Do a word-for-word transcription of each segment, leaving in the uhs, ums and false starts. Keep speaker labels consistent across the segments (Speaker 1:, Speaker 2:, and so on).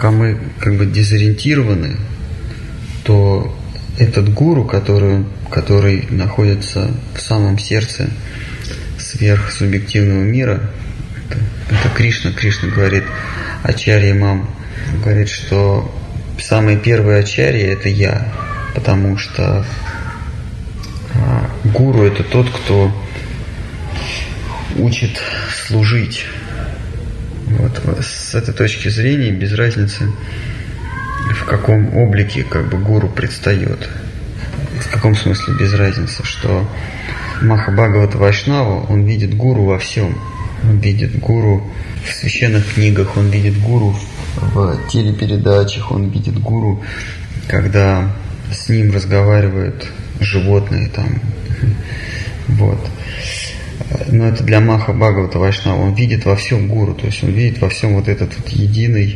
Speaker 1: пока мы как бы дезориентированы, то этот гуру, который, который находится в самом сердце сверхсубъективного мира, это, это Кришна. Кришна говорит, ачарья мам, говорит, что самый первый ачарья – это я, потому что а, гуру – это тот, кто учит служить. Вот, с этой точки зрения без разницы, в каком облике как бы гуру предстает. В каком смысле без разницы, что Махабхагавата Вайшнава, он видит гуру во всем. Он видит гуру в священных книгах, он видит гуру в телепередачах, он видит гуру, когда с ним разговаривают животные там. Вот. Но это для Махабхагавата Вайшнава. Он видит во всем гуру, то есть он видит во всем вот этот вот единый,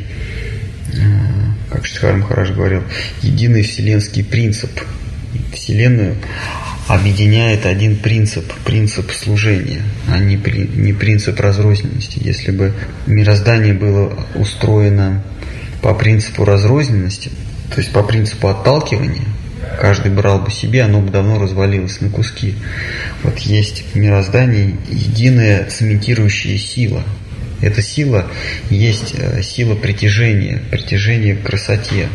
Speaker 1: как Шридхар Махарадж говорил, единый вселенский принцип. Вселенную объединяет один принцип, принцип служения, а не, при, не принцип разрозненности. Если бы мироздание было устроено по принципу разрозненности, то есть по принципу отталкивания, каждый брал бы себе, оно бы давно развалилось на куски. Вот есть в мироздании единая цементирующая сила. Эта сила есть сила притяжения, притяжения к красоте.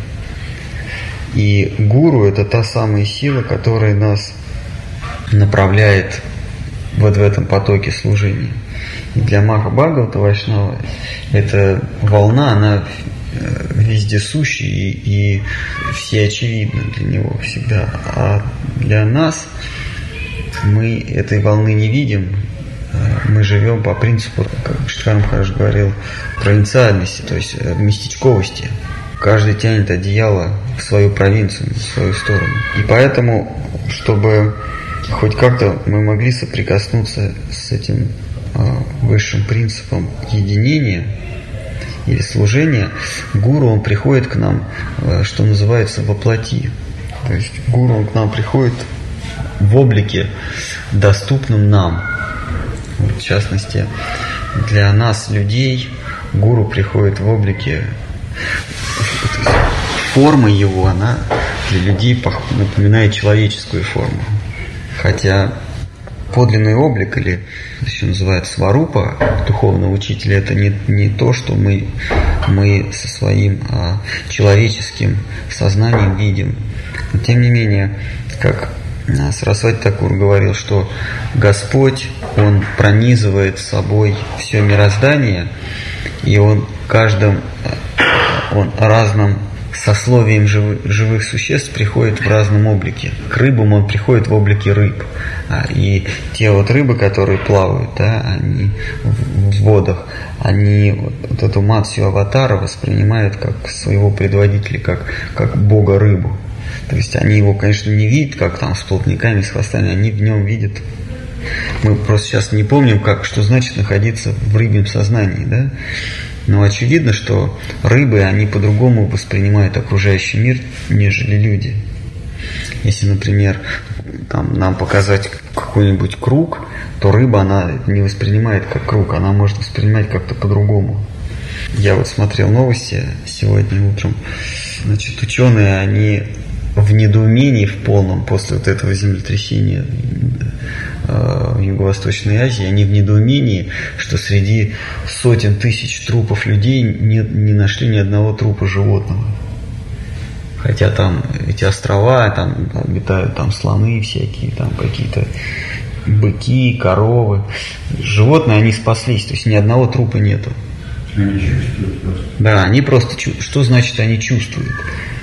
Speaker 1: И гуру – это та самая сила, которая нас направляет вот в этом потоке служения. И для Махабхагавата Вайшнава эта волна, она вездесущая и, и всеочевидна для него всегда. А для нас мы этой волны не видим. Мы живем по принципу, как Шридхар Махарадж говорил, провинциальности, то есть местечковости. Каждый тянет одеяло в свою провинцию, в свою сторону. И поэтому, чтобы хоть как-то мы могли соприкоснуться с этим э, высшим принципом единения или служения, гуру, он приходит к нам, э, что называется, во плоти. То есть гуру, он к нам приходит в облике, доступном нам. Вот, в частности, для нас, людей, гуру приходит в облике. Форма его, она для людей напоминает человеческую форму. Хотя подлинный облик, или еще называется сварупа духовного учителя, это не, не то, что мы, мы со своим а, человеческим сознанием видим. Но тем не менее, как Сарасвати Такур говорил, что Господь, Он пронизывает собой все мироздание, и Он каждым Он разным сословием живых, живых существ приходит в разном облике. К рыбам он приходит в облике рыб. И те вот рыбы, которые плавают, да, они в, в водах, они вот, вот эту Матсью Аватара воспринимают как своего предводителя, как, как бога рыбу. То есть они его, конечно, не видят, как там с плотниками, с хвостами, они в нем видят. Мы просто сейчас не помним, как, что значит находиться в рыбьем сознании, да? Но очевидно, что рыбы, они по-другому воспринимают окружающий мир, нежели люди. Если, например, там, нам показать какой-нибудь круг, то рыба, она не воспринимает как круг, она может воспринимать как-то по-другому. Я вот смотрел новости сегодня утром. Значит, ученые, они в недоумении в полном после вот этого землетрясения в Юго-Восточной Азии, они в недоумении, что среди сотен тысяч трупов людей не, не нашли ни одного трупа животного. Хотя там эти острова, там обитают там слоны всякие, там какие-то быки, коровы. Животные, они спаслись, то есть ни одного трупа нету.
Speaker 2: Они чувствуют просто.
Speaker 1: Да, они просто чувствуют. Что значит они чувствуют?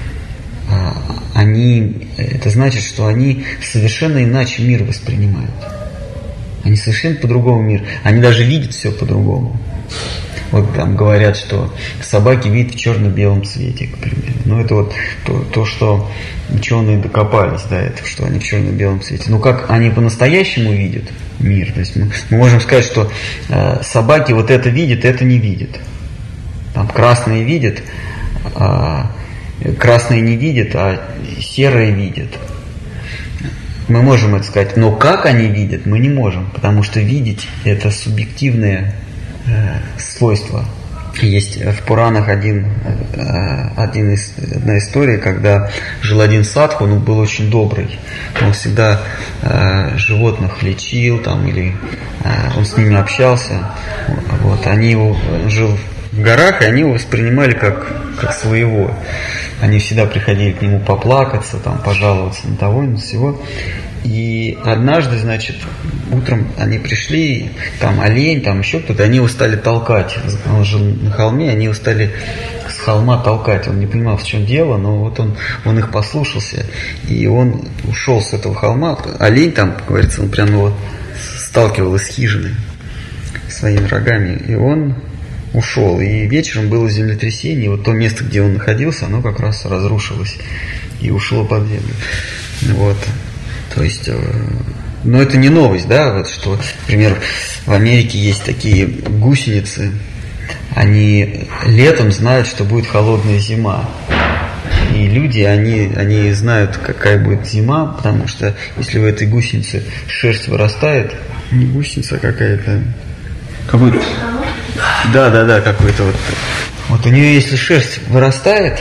Speaker 1: Они, это значит, что они совершенно иначе мир воспринимают. Они совершенно по-другому мир. Они даже видят все по-другому. Вот там говорят, что собаки видят в черно-белом цвете, к примеру. Ну, это вот то, то, что ученые докопались до этого, что они в черно-белом цвете. Но как они по-настоящему видят мир? То есть мы, мы можем сказать, что э, собаки вот это видят, это не видят. Там красные видят, а красные не видят, а серые видят. Мы можем это сказать, но как они видят, мы не можем, потому что видеть – это субъективное э, свойство. есть в Пуранах один, один, одна история, когда жил один садху, он был очень добрый. Он всегда э, животных лечил, там, или э, он с ними общался. Вот, они его, он жил в горах, и они его воспринимали как, как своего. Они всегда приходили к нему поплакаться, там, пожаловаться на того, на сего. И однажды, значит, утром они пришли, там олень, там еще кто-то, они его стали толкать. Он жил на холме, они его стали с холма толкать. Он не понимал, в чем дело, но вот он, он их послушался, и он ушел с этого холма. Олень там, как говорится, он прямо его сталкивал из хижины своими рогами, и он ушел. И вечером было землетрясение, и вот то место, где он находился, оно как раз разрушилось и ушло под землю. Вот. То есть, но это не новость, да, вот что, например, в Америке есть такие гусеницы, они летом знают, что будет холодная зима. И люди, они, они знают, какая будет зима, потому что если у этой гусеницы шерсть вырастает, не гусеница, а какая-то... Какой-то... Да, да, да, какой-то вот... Вот у нее, если шерсть вырастает,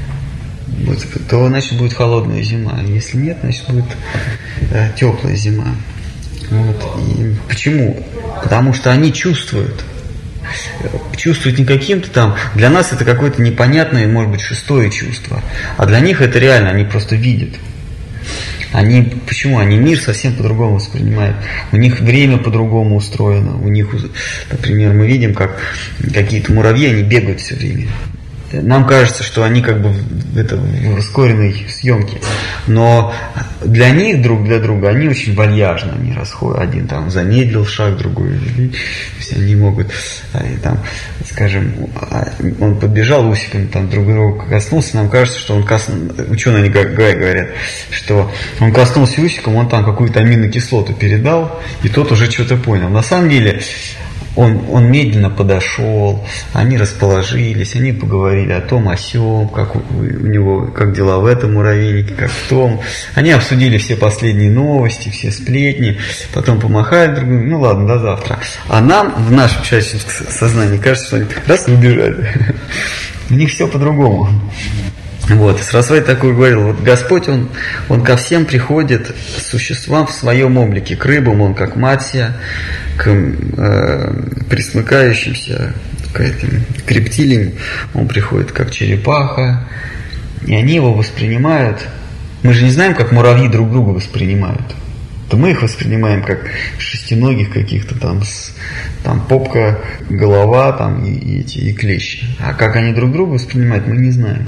Speaker 1: то, значит, будет холодная зима. Если нет, значит, будет э, теплая зима. Вот. И почему? Потому что они чувствуют. Чувствуют не каким-то там... Для нас это какое-то непонятное, может быть, шестое чувство. А для них это реально, они просто видят. Они, почему? Они мир совсем по-другому воспринимают. У них время по-другому устроено. У них, например, мы видим, как какие-то муравьи, они бегают все время. Нам кажется, что они как бы в, это, в ускоренной съемке. Но для них, друг для друга, они очень вальяжно они расходят. Один там замедлил шаг, другой вели. То есть они могут, там, скажем, он подбежал усиками, там друг друга коснулся. Нам кажется, что он коснулся, ученые говорят, что он коснулся усиком, он там какую-то аминокислоту передал, и тот уже что-то понял. На самом деле... Он, он медленно подошел, они расположились, они поговорили о том, о сём, как у, у него, как дела в этом муравейнике, как в том. Они обсудили все последние новости, все сплетни, потом помахали друг другу, ну ладно, до завтра. А нам, в нашем человеческом сознании, кажется, что они раз и убежали. У них все по-другому. Вот, и Сарасвати такой говорил, вот Господь, он, он ко всем приходит существам в своем облике, к рыбам он как Матсья, к э, присмыкающимся, к, этим, к рептилиям он приходит как черепаха, и они его воспринимают, мы же не знаем, как муравьи друг друга воспринимают, то мы их воспринимаем как шестиногих каких-то там, с, там попка, голова там, и, и, эти, и клещи, а как они друг друга воспринимают, мы не знаем.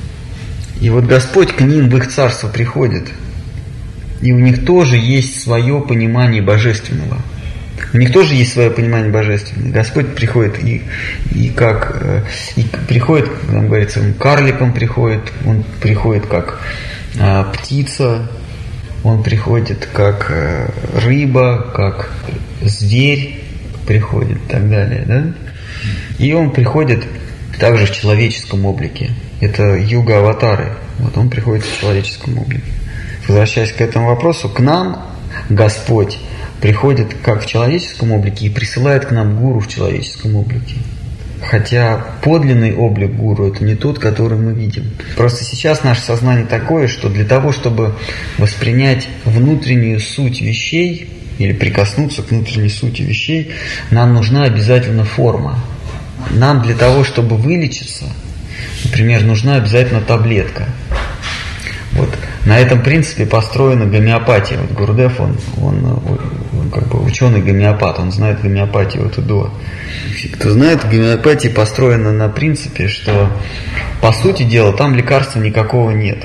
Speaker 1: И вот Господь к ним в их царство приходит, и у них тоже есть свое понимание божественного. У них тоже есть свое понимание божественного. Господь приходит и, и как и приходит, там говорится, он карликом приходит, он приходит как а, птица, он приходит как а, рыба, как зверь приходит и так далее, да? И он приходит также в человеческом облике. Это юга аватары. Вот он приходит в человеческом облике. Возвращаясь к этому вопросу, к нам Господь приходит как в человеческом облике и присылает к нам гуру в человеческом облике. Хотя подлинный облик гуру – это не тот, который мы видим. Просто сейчас наше сознание такое, что для того, чтобы воспринять внутреннюю суть вещей или прикоснуться к внутренней сути вещей, нам нужна обязательно форма. Нам для того, чтобы вылечиться, например, нужна обязательно таблетка. Вот. На этом принципе построена гомеопатия. Вот Гурдев, он, он, он как бы ученый-гомеопат, он знает гомеопатию от и до. Кто знает, гомеопатия построена на принципе, что по сути дела там лекарства никакого нет.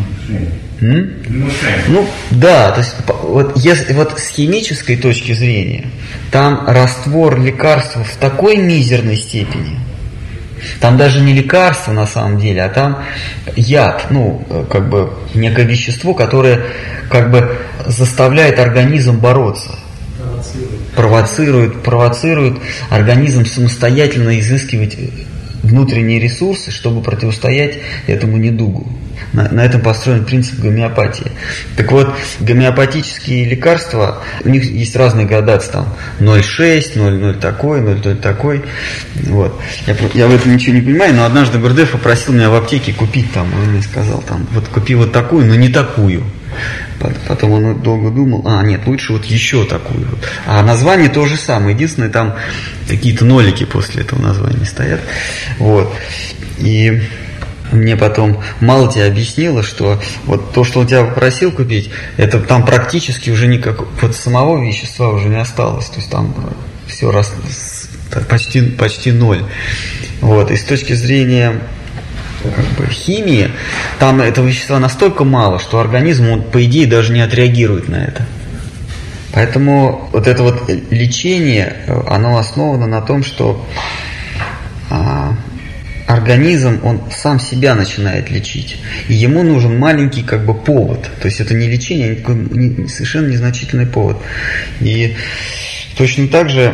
Speaker 1: М? Ну да, то есть вот, если, вот с химической точки зрения, там раствор лекарства в такой мизерной степени. Там даже не лекарство на самом деле, а там яд, ну, как бы некое вещество, которое как бы заставляет организм бороться. Провоцирует. Провоцирует, провоцирует организм самостоятельно изыскивать внутренние ресурсы, чтобы противостоять этому недугу. На, на этом построен принцип гомеопатии. Так вот, гомеопатические лекарства, у них есть разные градации, там ноль целых шесть, ноль целых ноль такой, ноль целых ноль такой. Вот. Я, я в этом ничего не понимаю, но однажды Гурдев попросил меня в аптеке купить там, он мне сказал, там, вот купи вот такую, но не такую. Потом он долго думал, а нет, лучше вот еще такую. А название то же самое, единственное, там какие-то нолики после этого названия стоят. Вот. И мне потом мало тебе объяснило, что вот то, что он тебя попросил купить, это там практически уже никак, вот самого вещества уже не осталось. То есть там все раз, почти, почти ноль. Вот. И с точки зрения как бы химии, там этого вещества настолько мало, что организм, он, по идее, даже не отреагирует на это. Поэтому вот это вот лечение, оно основано на том, что а, организм, он сам себя начинает лечить. И ему нужен маленький как бы повод. То есть это не лечение, а такой не, совершенно незначительный повод. И точно так же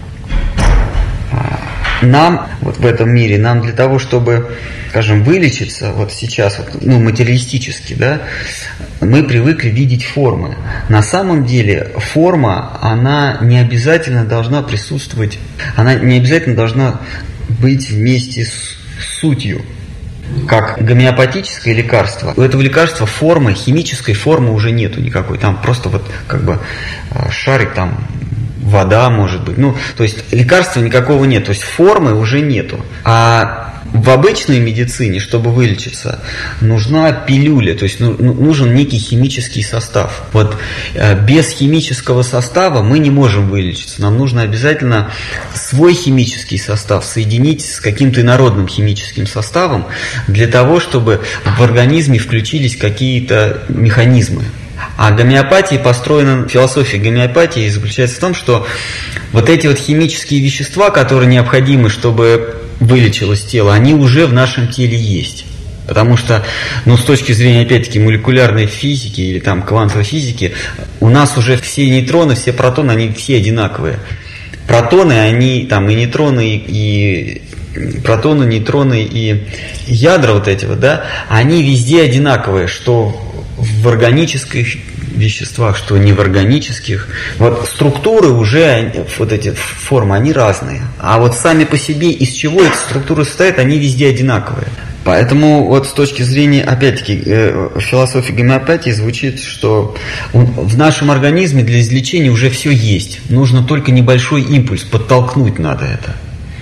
Speaker 1: а, нам вот в этом мире, нам для того, чтобы, скажем, вылечиться вот сейчас, вот, ну, материалистически, да, мы привыкли видеть формы. На самом деле форма, она не обязательно должна присутствовать, она не обязательно должна быть вместе с сутью. Как гомеопатическое лекарство. У этого лекарства формы, химической формы уже нету никакой. Там просто вот как бы шарик, там вода может быть. Ну, то есть лекарства никакого нет. То есть формы уже нету. А в обычной медицине, чтобы вылечиться, нужна пилюля, то есть нужен некий химический состав. Вот без химического состава мы не можем вылечиться. Нам нужно обязательно свой химический состав соединить с каким-то инородным химическим составом для того, чтобы в организме включились какие-то механизмы. А гомеопатия построена, философия гомеопатии заключается в том, что вот эти вот химические вещества, которые необходимы, чтобы вылечилось тело, они уже в нашем теле есть. Потому что, ну, с точки зрения, опять-таки, молекулярной физики или там квантовой физики, у нас уже все нейтроны, все протоны, они все одинаковые. Протоны, они там и нейтроны, и протоны, нейтроны, и ядра вот эти вот, да, они везде одинаковые, что в органических веществах, что не в органических. Вот структуры уже, вот эти формы, они разные. А вот сами по себе, из чего эти структуры состоят, они везде одинаковые. Поэтому вот с точки зрения, опять-таки, философии гомеопатии звучит, что в нашем организме для излечения уже все есть. Нужно только небольшой импульс, подтолкнуть надо это.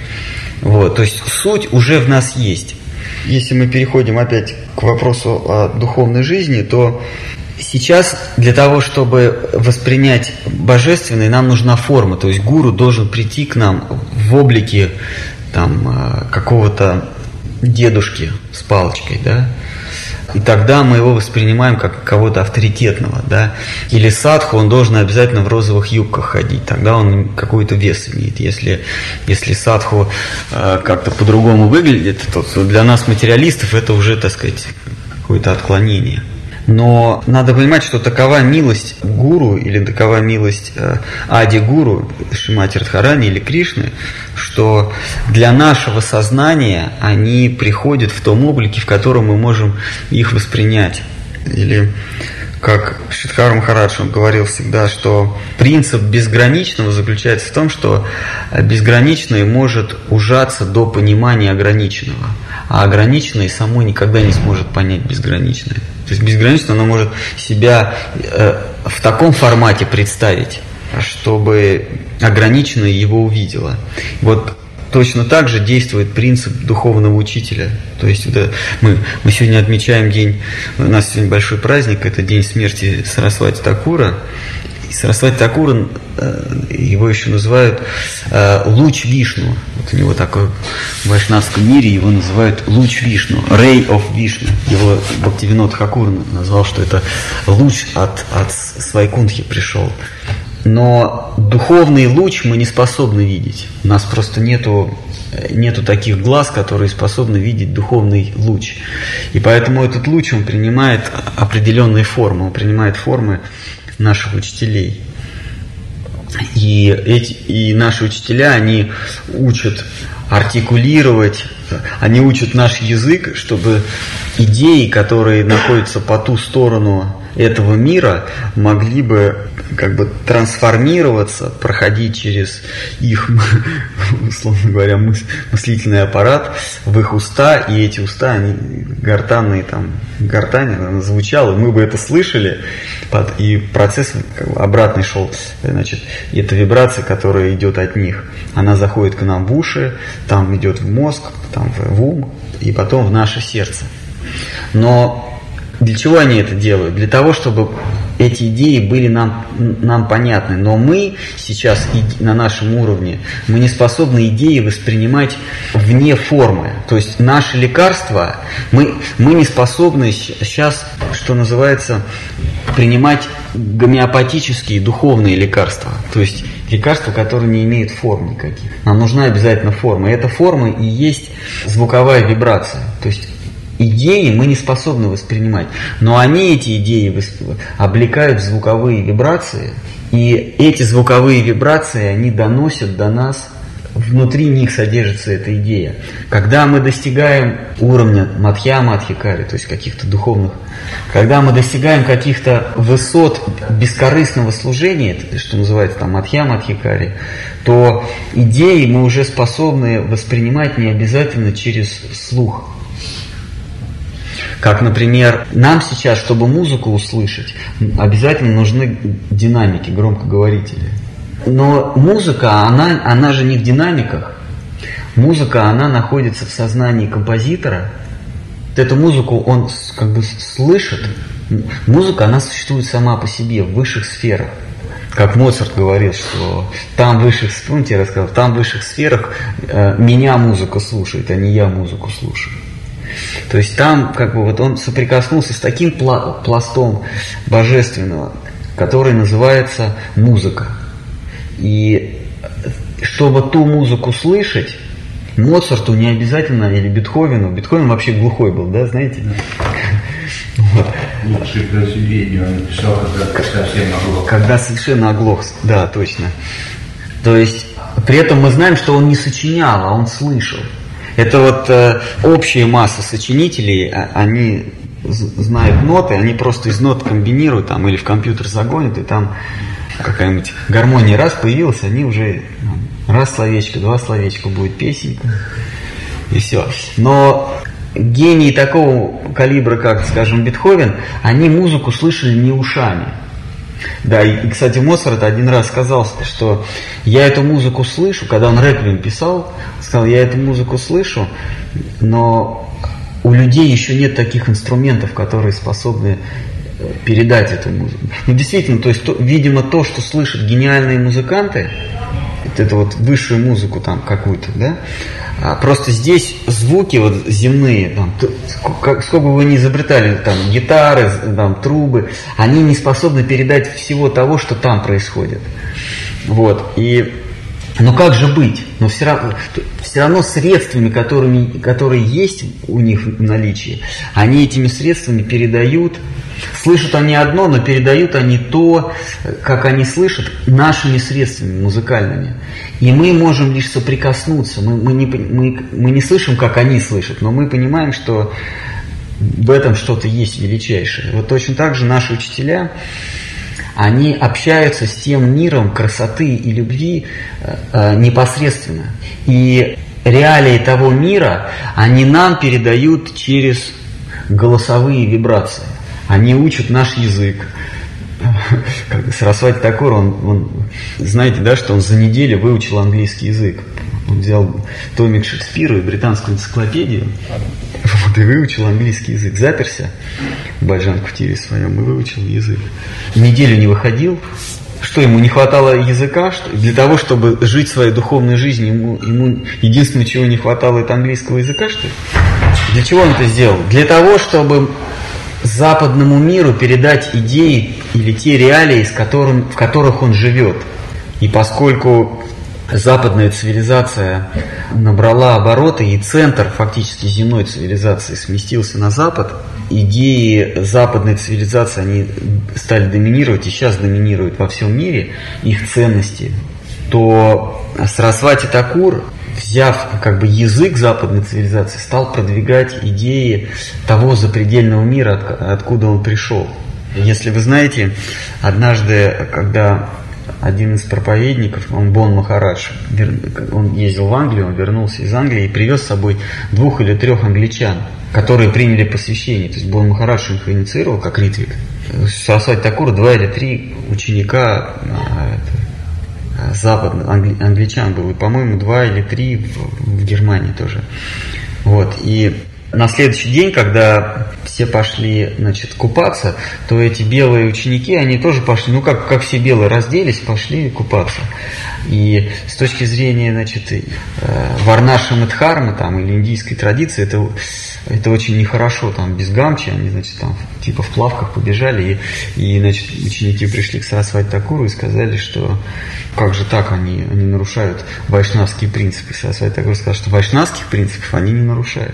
Speaker 1: Вот, то есть суть уже в нас есть. Если мы переходим опять к вопросу о духовной жизни, то сейчас для того, чтобы воспринять божественное, нам нужна форма. То есть гуру должен прийти к нам в облике там, какого-то дедушки с палочкой, да? И тогда мы его воспринимаем как кого-то авторитетного, да? Или садху, он должен обязательно в розовых юбках ходить, тогда он какой-то вес имеет. Если, если садху э, как-то по-другому выглядит, то, то для нас, материалистов, это уже, так сказать, какое-то отклонение. Но надо понимать, что такова милость гуру или такова милость э, Ади-гуру, Шримати Радхарани или Кришны, что для нашего сознания они приходят в том облике, в котором мы можем их воспринять. Или как Шридхар Махарадж, он говорил всегда, что принцип безграничного заключается в том, что безграничное может ужаться до понимания ограниченного, а ограниченное само никогда не сможет понять безграничное. То есть безграничное оно может себя э, в таком формате представить, чтобы ограниченное его увидело. Вот точно так же действует принцип духовного учителя. То есть это мы, мы сегодня отмечаем день, у нас сегодня большой праздник, это день смерти Сарасвати Такура. И Сарасвати Такура, его еще называют луч Вишну. Вот у него такой в вайшнавском мире его называют луч Вишну, Ray of Vishnu. Его Бхактивинод Тхакур назвал, что это луч от, от Свайкунтхи пришел. Но духовный луч мы не способны видеть. У нас просто нету, нету таких глаз, которые способны видеть духовный луч. И поэтому этот луч, он принимает определенные формы, он принимает формы наших учителей. И, эти, и наши учителя, они учат артикулировать, они учат наш язык, чтобы идеи, которые находятся по ту сторону этого мира, могли бы как бы трансформироваться, проходить через их, условно говоря, мыслительный аппарат в их уста, и эти уста, они гортанные, там, гортань, она звучала, мы бы это слышали, и процесс как бы обратный шел, значит, это вибрация, которая идет от них, она заходит к нам в уши, там идет в мозг, там в ум, и потом в наше сердце. Но для чего они это делают? Для того, чтобы эти идеи были нам, нам понятны. Но мы сейчас на нашем уровне, мы не способны идеи воспринимать вне формы. То есть наши лекарства, мы, мы не способны сейчас, что называется, принимать гомеопатические духовные лекарства. То есть лекарства, которые не имеют форм никаких. Нам нужна обязательно форма. И эта форма и есть звуковая вибрация. То есть идеи мы не способны воспринимать, но они эти идеи облекают в звуковые вибрации, и эти звуковые вибрации, они доносят до нас, внутри них содержится эта идея. Когда мы достигаем уровня мадхья-мадхикари, то есть каких-то духовных, когда мы достигаем каких-то высот бескорыстного служения, это, что называется там мадхья-мадхикари, то идеи мы уже способны воспринимать не обязательно через слух. Как, например, нам сейчас, чтобы музыку услышать, обязательно нужны динамики, громкоговорители. Но музыка, она, она же не в динамиках. Музыка, она находится в сознании композитора. Эту музыку он как бы слышит. Музыка, она существует сама по себе в высших сферах. Как Моцарт говорил, что там в высших, помните, я рассказал, там в высших сферах э, меня музыка слушает, а не я музыку слушаю. То есть там как бы вот он соприкоснулся с таким пла- пластом божественного, который называется музыка. И чтобы ту музыку слышать, Моцарту не обязательно, или Бетховену, Бетховен вообще глухой был, да, знаете? Вот.
Speaker 2: Лучшие произведения он написал, когда совсем оглох.
Speaker 1: Когда совершенно оглох, да, точно. То есть при этом мы знаем, что он не сочинял, а он слышал. Это вот э, общая масса сочинителей, они знают ноты, они просто из нот комбинируют там, или в компьютер загонят, и там какая-нибудь гармония раз появилась, они уже раз словечко, два словечка будет песенка, и все. Но гении такого калибра, как, скажем, Бетховен, они музыку слышали не ушами. Да, и, кстати, Моцарт один раз сказал, что я эту музыку слышу, когда он реквием писал, сказал, я эту музыку слышу, но у людей еще нет таких инструментов, которые способны передать эту музыку. Ну, действительно, то есть, то, видимо, то, что слышат гениальные музыканты, это, это вот высшую музыку там какую-то, да, а просто здесь звуки вот земные, там, как, сколько бы вы ни изобретали, там, гитары, там, трубы, они не способны передать всего того, что там происходит. Вот, и, ну как же быть? Но все равно, все равно средствами, которыми, которые есть у них в наличии, они этими средствами передают, слышат они одно, но передают они то, как они слышат, нашими средствами музыкальными. И мы можем лишь соприкоснуться. Мы, мы, не, мы, мы не слышим, как они слышат, но мы понимаем, что в этом что-то есть величайшее. Вот точно так же наши учителя, они общаются с тем миром красоты и любви э, непосредственно. И реалии того мира они нам передают через голосовые вибрации. Они учат наш язык. Сарасвати Такур, он, он, знаете, да, что он за неделю выучил английский язык. Он взял томик Шекспира и британскую энциклопедию, вот, и выучил английский язык. Заперся в Баджан-кутире своем и выучил язык. Неделю не выходил. Что, ему не хватало языка? Что, для того, чтобы жить своей духовной жизнью, ему, ему единственное, чего не хватало, это английского языка, что ли? Для чего он это сделал? Для того, чтобы западному миру передать идеи или те реалии, с которым, в которых он живет. И поскольку западная цивилизация набрала обороты, и центр фактически земной цивилизации сместился на запад, идеи западной цивилизации, они стали доминировать и сейчас доминируют во всем мире, их ценности, то Сарасвати Такур взяв как бы язык западной цивилизации, стал продвигать идеи того запредельного мира, от, откуда он пришел. Если вы знаете, однажды, когда один из проповедников, он Бон Махарадж, он ездил в Англию, он вернулся из Англии и привез с собой двух или трех англичан, которые приняли посвящение. То есть Бон Махарадж их инициировал, как Ритвик. Сарасвати Такура два или три ученика западных англи, англичан было, и, по-моему, два или три в, в Германии тоже. Вот. И на следующий день, когда все пошли, значит, купаться, то эти белые ученики, они тоже пошли, ну, как, как все белые, разделись, пошли купаться. И с точки зрения, значит, варнашамы дхармы, там, или индийской традиции, это, это очень нехорошо, там, без гамчи, они, значит, там, типа в плавках побежали, и, и значит, ученики пришли к Сарасвати Такуру и сказали, что как же так, они, они нарушают вайшнавские принципы. Сарасвати Такур сказал, что вайшнавских принципов они не нарушают.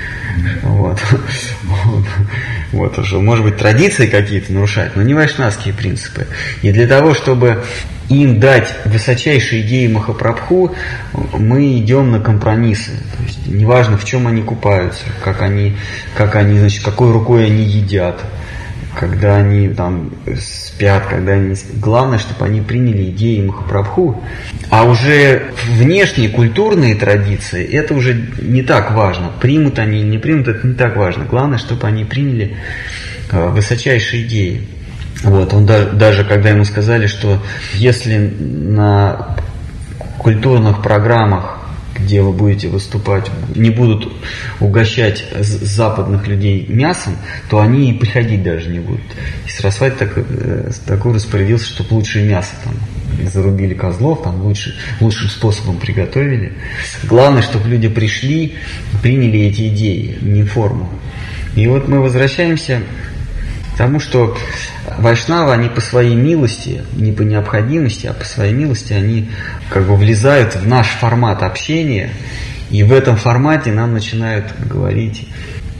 Speaker 1: Вот. Вот. Вот уже, может быть, традиции какие-то нарушают, но не вайшнавские принципы. И для того, чтобы им дать высочайшие идеи Махапрабху, мы идем на компромиссы. То есть неважно, в чем они купаются, как они, как они, значит, какой рукой они едят, когда они там спят, когда они... Главное, чтобы они приняли идеи Махапрабху. А уже внешние культурные традиции, это уже не так важно. Примут они или не примут, это не так важно. Главное, чтобы они приняли высочайшие идеи. Вот, он даже, даже когда ему сказали, что если на культурных программах, где вы будете выступать, не будут угощать западных людей мясом, то они и приходить даже не будут. И Сарасвати такой, такой распорядился, чтобы лучшее мясо там зарубили козлов, там лучше, лучшим способом приготовили. Главное, чтобы люди пришли, приняли эти идеи, не форму. И вот мы возвращаемся к тому, что вайшнавы, они по своей милости, не по необходимости, а по своей милости, они как бы влезают в наш формат общения, и в этом формате нам начинают говорить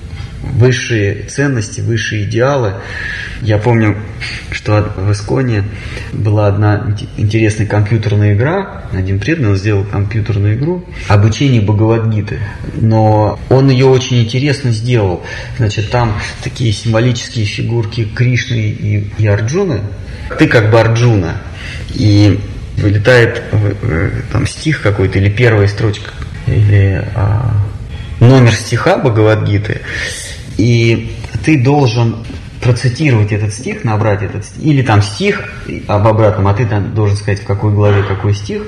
Speaker 1: высшие ценности, высшие идеалы. Я помню, что в Исконе была одна интересная компьютерная игра, один преданный, он сделал компьютерную игру обучение Бхагавад-гиты, но он ее очень интересно сделал. Значит, там такие символические фигурки Кришны и, и Арджуны. Ты как бы Арджуна, и вылетает там стих какой-то, или первая строчка, или а, номер стиха Бхагавад-гиты, и ты должен процитировать этот стих, набрать этот стих, или там стих об обратном, а ты там должен сказать, в какой главе какой стих.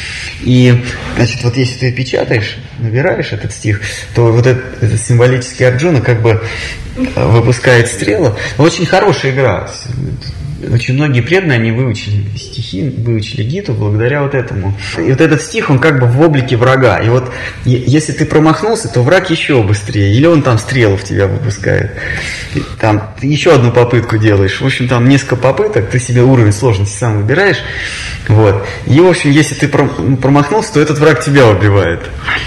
Speaker 1: И, значит, вот если ты печатаешь, набираешь этот стих, то вот этот, этот символический Арджуна как бы выпускает стрелу. Очень хорошая игра. Очень многие преданные, они выучили стихи, выучили гиту благодаря вот этому. И вот этот стих, он как бы в облике врага. И вот если ты промахнулся, то враг еще быстрее. Или он там стрелу в тебя выпускает. И там ты еще одну попытку делаешь. В общем, там несколько попыток, ты себе уровень сложности сам выбираешь. Вот. И, в общем, если ты промахнулся, то этот враг тебя убивает.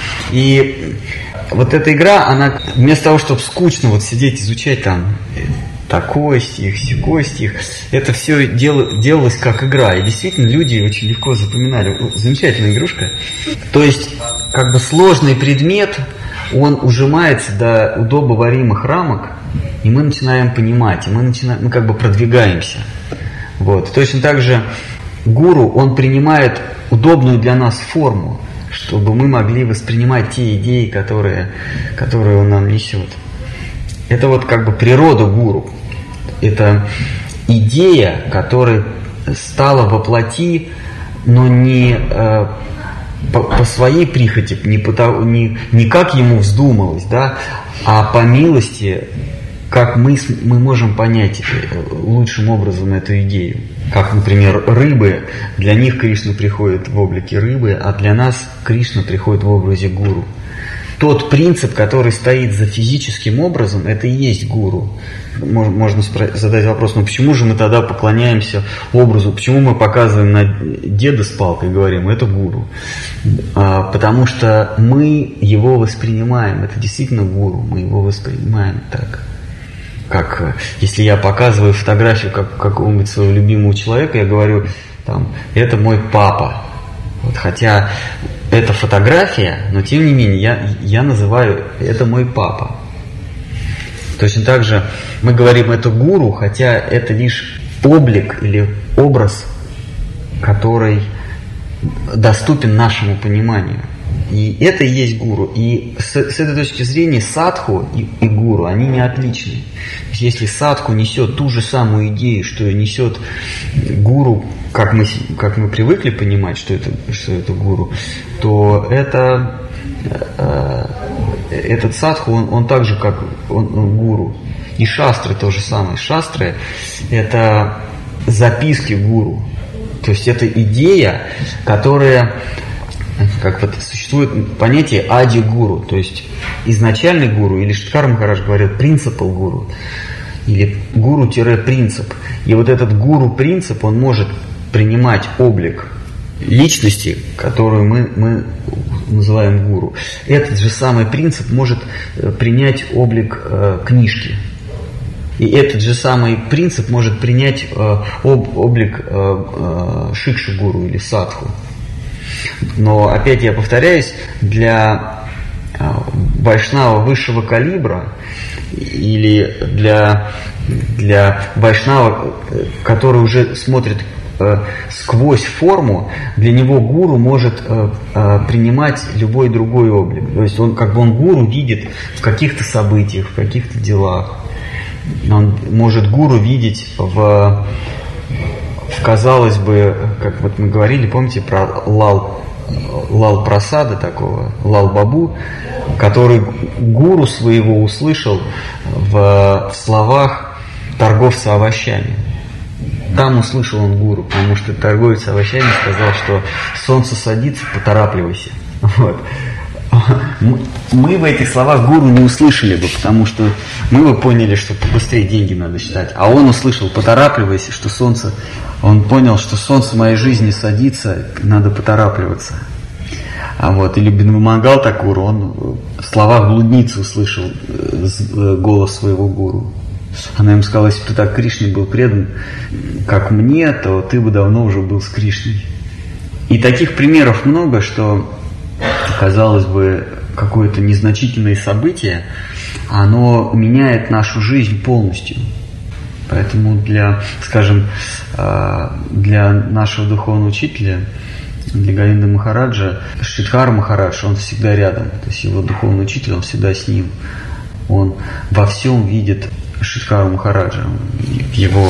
Speaker 1: И вот эта игра, она вместо того, чтобы скучно вот сидеть, изучать там такой стих, сякой стих, это все дел, делалось как игра. И действительно люди очень легко запоминали. Замечательная игрушка. То есть, как бы сложный предмет, он ужимается до удобоваримых рамок, и мы начинаем понимать, и мы, начинаем, мы как бы продвигаемся. Вот. Точно так же гуру, он принимает удобную для нас форму, чтобы мы могли воспринимать те идеи, которые, которые он нам несет. Это вот как бы природа гуру. Это идея, которая стала во плоти, но не э, по, по своей прихоти, не, по, не, не как ему вздумалось, да, а по милости, как мы, мы можем понять лучшим образом эту идею. Как, например, рыбы, для них Кришна приходит в облике рыбы, а для нас Кришна приходит в образе гуру. Тот принцип, который стоит за физическим образом, это и есть гуру. Можно задать вопрос, ну почему же мы тогда поклоняемся образу, почему мы показываем на деда с палкой и говорим, это гуру? А, потому что мы его воспринимаем, это действительно гуру, мы его воспринимаем так. Как если я показываю фотографию как, какого-нибудь своего любимого человека, я говорю, там, это мой папа. Вот, хотя это фотография, но тем не менее я, я называю это мой папа. Точно так же мы говорим это гуру, хотя это лишь облик или образ, который доступен нашему пониманию. И это и есть гуру. И с, с этой точки зрения садху и, и гуру, они не отличны. Если садху несет ту же самую идею, что несет гуру, как мы, как мы привыкли понимать, что это, что это гуру, то это, э, этот садху, он, он так же, как он, он гуру. И шастры то же самое. Шастры – это записки гуру. То есть это идея, которая, как вот существует понятие ади-гуру, то есть изначальный гуру, или Шридхар Махарадж говорит принципал гуру, или гуру-принцип. И вот этот гуру-принцип, он может принимать облик личности, которую мы, мы называем гуру. Этот же самый принцип может принять облик э, книжки. И этот же самый принцип может принять э, об, облик э, э, шикши-гуру или садху. Но опять я повторяюсь, для э, вайшнава высшего калибра или для, для вайшнава, который уже смотрит э, сквозь форму, для него гуру может э, э, принимать любой другой облик. То есть он, как бы он гуру видит в каких-то событиях, в каких-то делах. Он может гуру видеть в, в, казалось бы, как вот мы говорили, помните про Лал, Лал Прасада такого, Лал Бабу, который гуру своего услышал в, в словах торговца овощами. Там услышал он гуру, потому что торговец овощами сказал, что солнце садится, поторапливайся. Вот. Мы в этих словах гуру не услышали бы, потому что мы бы поняли, что побыстрее деньги надо считать. А он услышал, поторапливайся, что солнце, он понял, что солнце моей жизни садится, надо поторапливаться. А вот, или Бинбамангал Такур, он в словах блудницы услышал голос своего гуру. Она ему сказала, если бы ты так Кришне был предан, как мне, то ты бы давно уже был с Кришной. И таких примеров много, что, казалось бы, какое-то незначительное событие, оно меняет нашу жизнь полностью. Поэтому для, скажем, для нашего духовного учителя, для Говинда Махараджа, Шридхар Махарадж, он всегда рядом. То есть его духовный учитель, он всегда с ним. Он во всем видит Шридхара Махараджа. Его,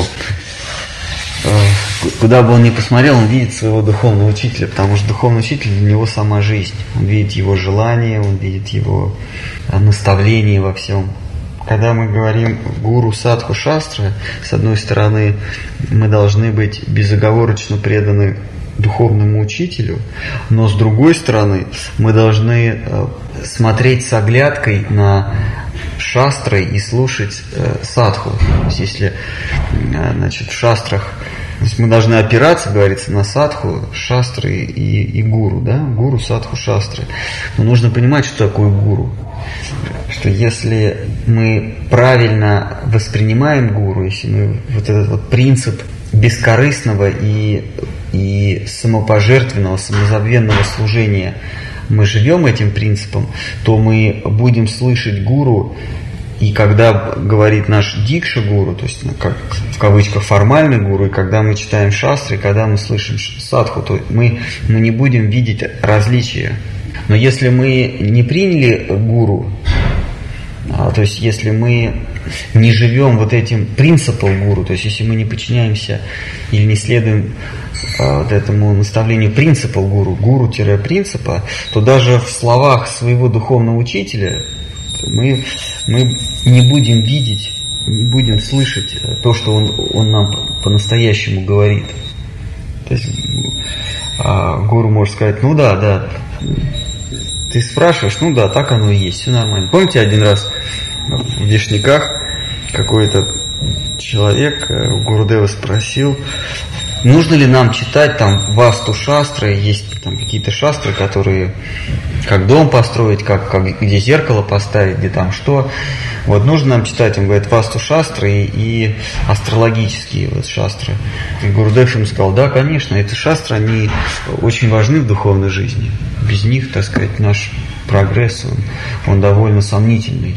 Speaker 1: куда бы он ни посмотрел, он видит своего духовного учителя, потому что духовный учитель для него сама жизнь. Он видит его желания, он видит его наставления во всем. Когда мы говорим гуру, садху, шастра, с одной стороны, мы должны быть безоговорочно преданы духовному учителю, но с другой стороны, мы должны смотреть с оглядкой на шастры и слушать садху. То есть, если, значит, в шастрах, то есть мы должны опираться, говорится, на садху, шастры и, и гуру, да? Гуру, садху, шастры. Но нужно понимать, что такое гуру. Что если мы правильно воспринимаем гуру, если мы вот этот вот принцип бескорыстного и, и самопожертвенного, самозабвенного служения, мы живем этим принципом, то мы будем слышать гуру, и когда говорит наш дикша гуру, то есть, ну, как в кавычках формальный гуру, и когда мы читаем шастры, когда мы слышим садху, то мы, мы не будем видеть различия. Но если мы не приняли гуру, а, то есть если мы не живем вот этим принципом гуру, то есть если мы не подчиняемся или не следуем а, вот этому наставлению принципа гуру, гуру-принципа, то даже в словах своего духовного учителя мы, мы не будем видеть, не будем слышать то, что он, он нам по-настоящему говорит. То есть а, гуру может сказать, ну да, да, ты спрашиваешь, ну да, так оно и есть, все нормально. Помните, один раз в Вишняках какой-то человек у Гурудева спросил, нужно ли нам читать там васту шастры, есть там какие-то шастры, которые как дом построить, как, как, где зеркало поставить, где там что. Вот нужно нам читать, он говорит, васту шастры и, и астрологические вот шастры. И Гурудев ему сказал, да, конечно, эти шастры, они очень важны в духовной жизни. Без них, так сказать, наш прогресс, он, он довольно сомнительный.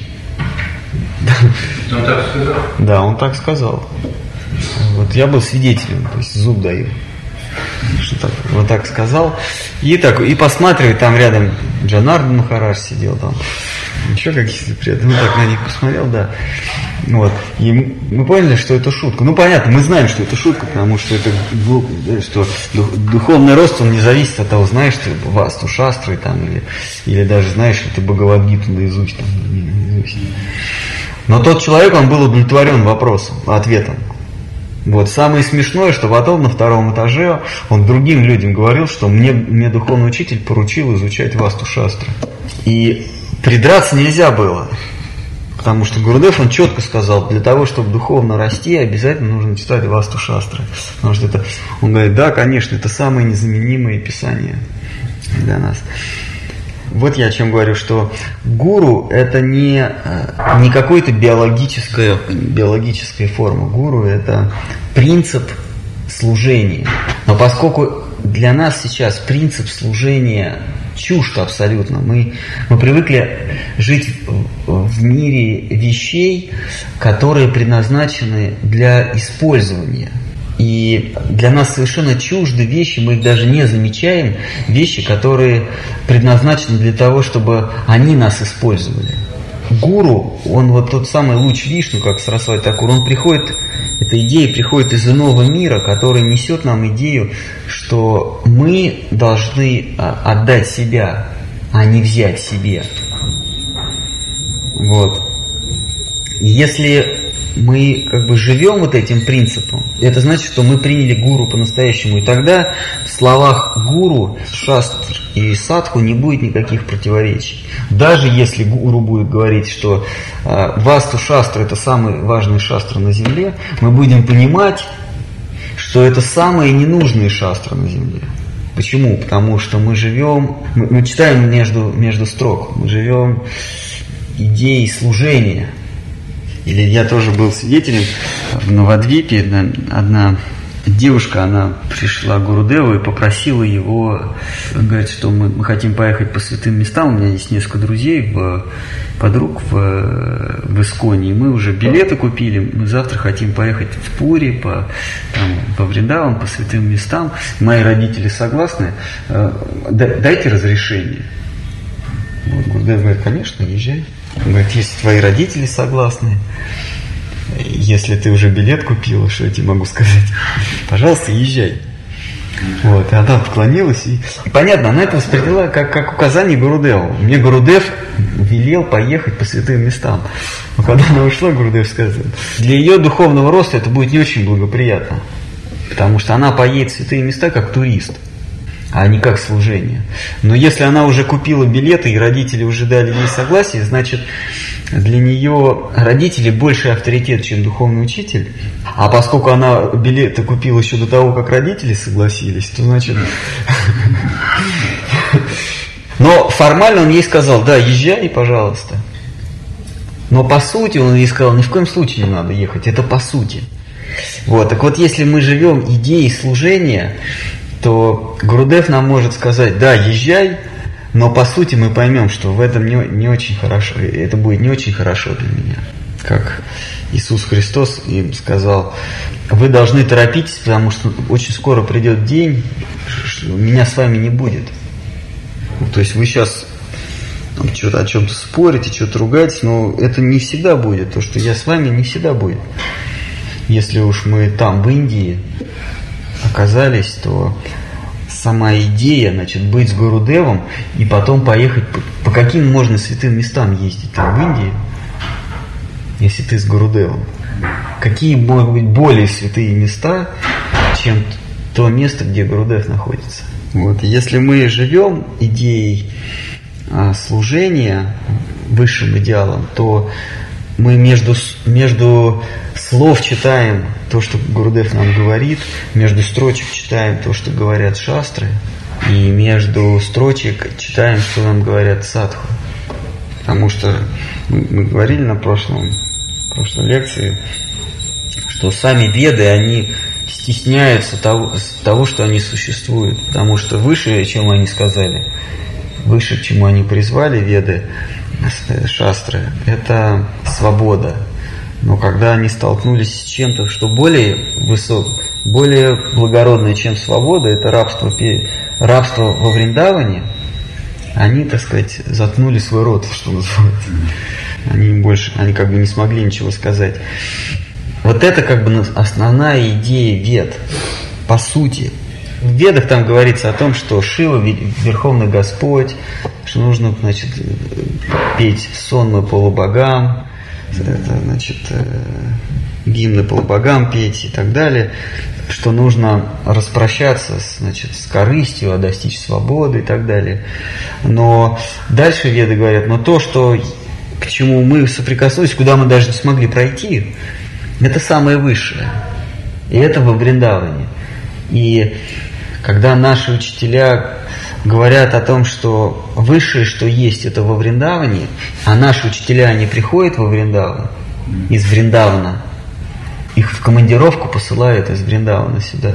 Speaker 2: Он так сказал?
Speaker 1: Да, он так сказал. Вот я был свидетелем, то есть зуб даю. Что так, вот так сказал. И так, и посматривает, там рядом Джанардан Махарадж сидел там. Еще какие-то приятные. Ну так на них посмотрел, да. Вот. И мы поняли, что это шутка. Ну понятно, мы знаем, что это шутка, потому что это что духовный рост, он не зависит от того, знаешь ты васту шастры там, или, или даже знаешь, что ты Бхагавад-гиту наизусть, там, наизусть. Но тот человек, он был удовлетворен вопросом, ответом. Вот. Самое смешное, что потом на втором этаже он другим людям говорил, что мне, мне духовный учитель поручил изучать васту шастры. И придраться нельзя было. Потому что Гурудев, он четко сказал, для того, чтобы духовно расти, обязательно нужно читать васту шастры. Потому что это, он говорит, да, конечно, это самые незаменимые писания для нас. Вот я о чем говорю, что гуру это не, не какая-то биологическая, биологическая форма. Гуру это принцип служения. Но поскольку для нас сейчас принцип служения чужд абсолютно, мы, мы привыкли жить в, в мире вещей, которые предназначены для использования. И для нас совершенно чужды вещи, мы их даже не замечаем, вещи, которые предназначены для того, чтобы они нас использовали. Гуру, он вот тот самый луч Вишну, как Сарасвати Такур, он приходит, эта идея приходит из иного мира, который несет нам идею, что мы должны отдать себя, а не взять себе. Вот. Если мы как бы живем вот этим принципом, это значит, что мы приняли гуру по-настоящему. И тогда в словах гуру, шастр и садху не будет никаких противоречий. Даже если гуру будет говорить, что э, васту шастра это самый важный шастра на земле, мы будем понимать, что это самые ненужные шастры на земле. Почему? Потому что мы живем, мы, мы читаем между, между строк, мы живем идеей служения. Или я тоже был свидетелем в Навадвипе, одна девушка, она пришла к Гурудеву и попросила его, говорит, что мы, мы хотим поехать по святым местам, у меня есть несколько друзей, в, подруг в, в Исконе, и мы уже билеты купили, мы завтра хотим поехать в Пури, по, там, по Вриндаван, по святым местам, мои родители согласны, дайте разрешение. Вот, Гурудев говорит, конечно, езжай. Он говорит, если твои родители согласны, если ты уже билет купила, что я тебе могу сказать, пожалуйста, езжай. Вот, и она поклонилась, и, и понятно, она это восприняла как, как указание Гурудеву. Мне Гурудев велел поехать по святым местам. Но когда она ушла, Гурудев сказал, для ее духовного роста это будет не очень благоприятно, потому что она поедет в святые места как турист, а не как служение. Но если она уже купила билеты и родители уже дали ей согласие, значит для нее родители больше авторитет, чем духовный учитель. А поскольку она билеты купила еще до того, как родители согласились, то значит... Но формально он ей сказал, да, езжай, пожалуйста. Но по сути он ей сказал, ни в коем случае не надо ехать, это по сути. Вот, так вот, если мы живем идеей служения, то Гурудев нам может сказать, да, езжай, но по сути мы поймем, что в этом не, не очень хорошо, это будет не очень хорошо для меня. Как Иисус Христос им сказал, вы должны торопитесь, потому что очень скоро придет день, меня с вами не будет. То есть вы сейчас там, что-то, о чем-то спорите, что-то ругаетесь, но это не всегда будет, то, что я с вами не всегда будет. Если уж мы там, в Индии, оказались, то сама идея, значит, быть с Гурудевом и потом поехать, по, по каким можно святым местам ездить там в Индии, если ты с Гурудевом. Какие могут быть более святые места, чем то место, где Гурудев находится. Вот. Если мы живем идеей а, служения высшим идеалом, то мы между, между слов читаем то, что Гурудев нам говорит, между строчек читаем то, что говорят шастры, И между строчек читаем, что нам говорят садху. Потому что мы говорили на прошлом, прошлой лекции, что сами веды, они стесняются того, того, что они существуют. Потому что выше, чем они сказали, выше, к чему они призвали веды, шастры, это свобода. Но когда они столкнулись с чем-то, что более высок, более благородное, чем свобода, это рабство, рабство во Вриндаване, они, так сказать, заткнули свой рот, что называется. Они больше, они как бы не смогли ничего сказать. Вот это как бы основная идея вед, по сути. В ведах там говорится о том, что Шива – Верховный Господь, что нужно, значит, петь сонмы полубогам, это, значит, гимны полубогам петь и так далее, что нужно распрощаться, значит, с корыстью, а достичь свободы и так далее. Но дальше веды говорят, но то, что, к чему мы соприкоснулись, куда мы даже не смогли пройти, это самое высшее. И это во Вриндаване. И когда наши учителя говорят о том, что высшее, что есть, это во Вриндаване, а наши учителя, они приходят во Вриндаван, из Вриндавана, их в командировку посылают из Вриндавана сюда,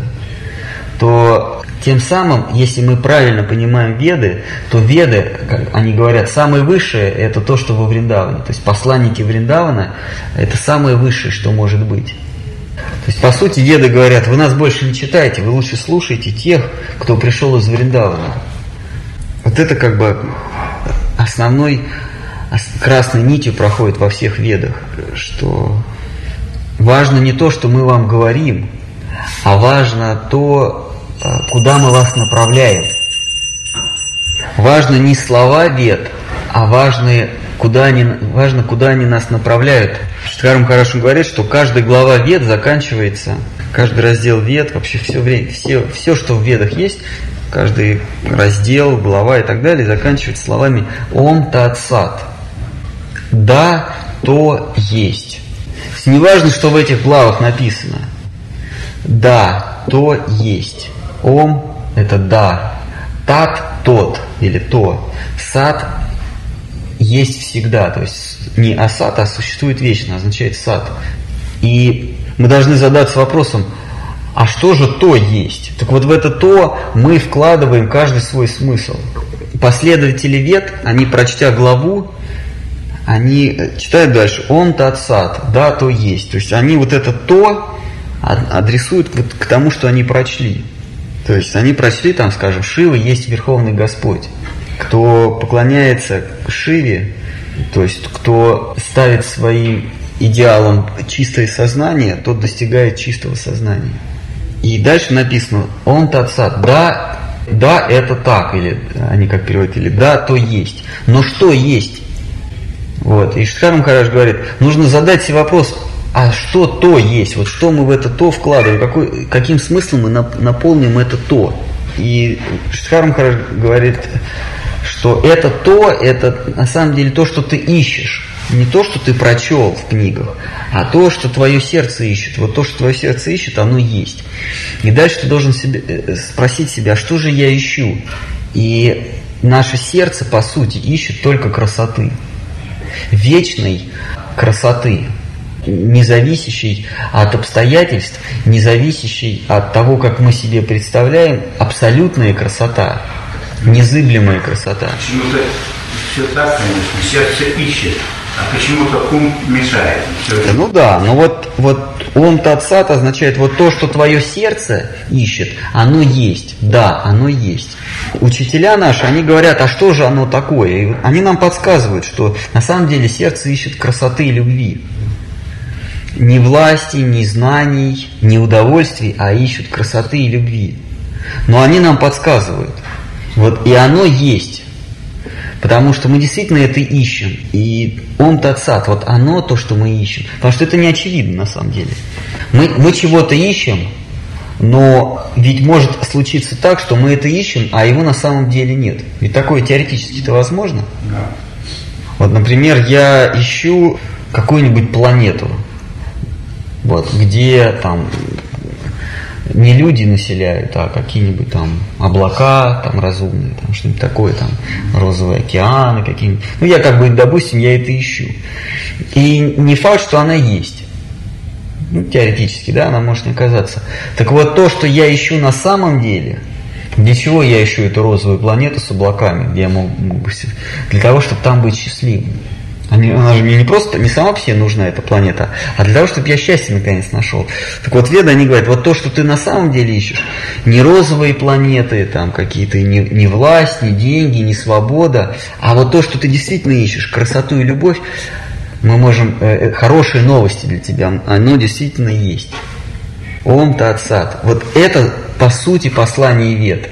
Speaker 1: то тем самым, если мы правильно понимаем веды, то веды, как они говорят, самое высшее – это то, что во Вриндаване. То есть посланники Вриндавана – это самое высшее, что может быть. То есть, по сути, веды говорят, вы нас больше не читайте, вы лучше слушайте тех, кто пришел из Вриндавана. Вот это как бы основной красной нитью проходит во всех ведах, что важно не то, что мы вам говорим, а важно то, куда мы вас направляем. Важно не слова вед, а важны, куда они, важно, куда они нас направляют. Штхар Махарадж говорит, что каждая глава вед заканчивается, каждый раздел вед, вообще все, время, все, все, что в ведах есть, каждый раздел, глава и так далее, заканчивается словами «Ом Тат Сат». Да, то есть. Не важно, что в этих главах написано. Да, то есть. Ом – это да. Тат – тот или то. Сат – есть всегда. То есть не асат, а существует вечно, означает сат. И мы должны задаться вопросом, а что же то есть? Так вот в это то мы вкладываем каждый свой смысл. Последователи вед, они, прочтя главу, они читают дальше «Ом Тат Сат», «да, то есть». То есть они вот это «то» адресуют вот к тому, что они прочли. То есть они прочли там, скажем, Шива есть Верховный Господь. Кто поклоняется Шиве, то есть кто ставит своим идеалом чистое сознание, тот достигает чистого сознания. И дальше написано «Ом Тат Сат», «да, да, это так», или они как переводят, или «да, то есть». Но что есть? Вот. И Штхар Махарадж говорит, нужно задать себе вопрос, а что то есть? Вот что мы в это то вкладываем? Какой, каким смыслом мы наполним это то? И Штхар Махарадж говорит, что это то, это на самом деле то, что ты ищешь. Не то, что ты прочел в книгах, а то, что твое сердце ищет. Вот то, что твое сердце ищет, оно есть. И дальше ты должен себе, спросить себя, а что же я ищу? И наше сердце, по сути, ищет только красоты. Вечной красоты, не зависящей от обстоятельств, не зависящей от того, как мы себе представляем, абсолютная красота, незыблемая красота.
Speaker 2: Почему-то все так, конечно, сердце ищет, а почему-то ум мешает. Все
Speaker 1: ну да, но вот, вот Ом Тат Сат означает вот то, что твое сердце ищет, оно есть, да, оно есть. Учителя наши, они говорят, а что же оно такое? И они нам подсказывают, что на самом деле сердце ищет красоты и любви. Не власти, не знаний, не удовольствий, а ищут красоты и любви. Но они нам подсказывают. Вот, и оно есть. Потому что мы действительно это ищем. И Ом Тат Сат, вот оно то, что мы ищем. Потому что это не очевидно на самом деле. Мы, мы чего-то ищем, но ведь может случиться так, что мы это ищем, а его на самом деле нет. Ведь такое теоретически-то возможно?
Speaker 2: Да.
Speaker 1: Вот, например, я ищу какую-нибудь планету, вот, где там не люди населяют, а какие-нибудь там облака там разумные, там что-нибудь такое, там розовые океаны какие-нибудь. Ну, я как бы, допустим, я это ищу. И не факт, что она есть. Ну, теоретически, да, она может не оказаться. Так вот, то, что я ищу на самом деле, для чего я ищу эту розовую планету с облаками, где я могу, для того, чтобы там быть счастливым. Она же мне не просто, не сама по себе нужна эта планета, а для того, чтобы я счастье наконец нашел. Так вот, веды, они говорят, вот то, что ты на самом деле ищешь, не розовые планеты, там какие-то, не, не власть, не деньги, не свобода, а вот то, что ты действительно ищешь, красоту и любовь, мы можем, э, хорошие новости для тебя, оно действительно есть. Ом Тат Сат. Вот это, по сути, послание вед.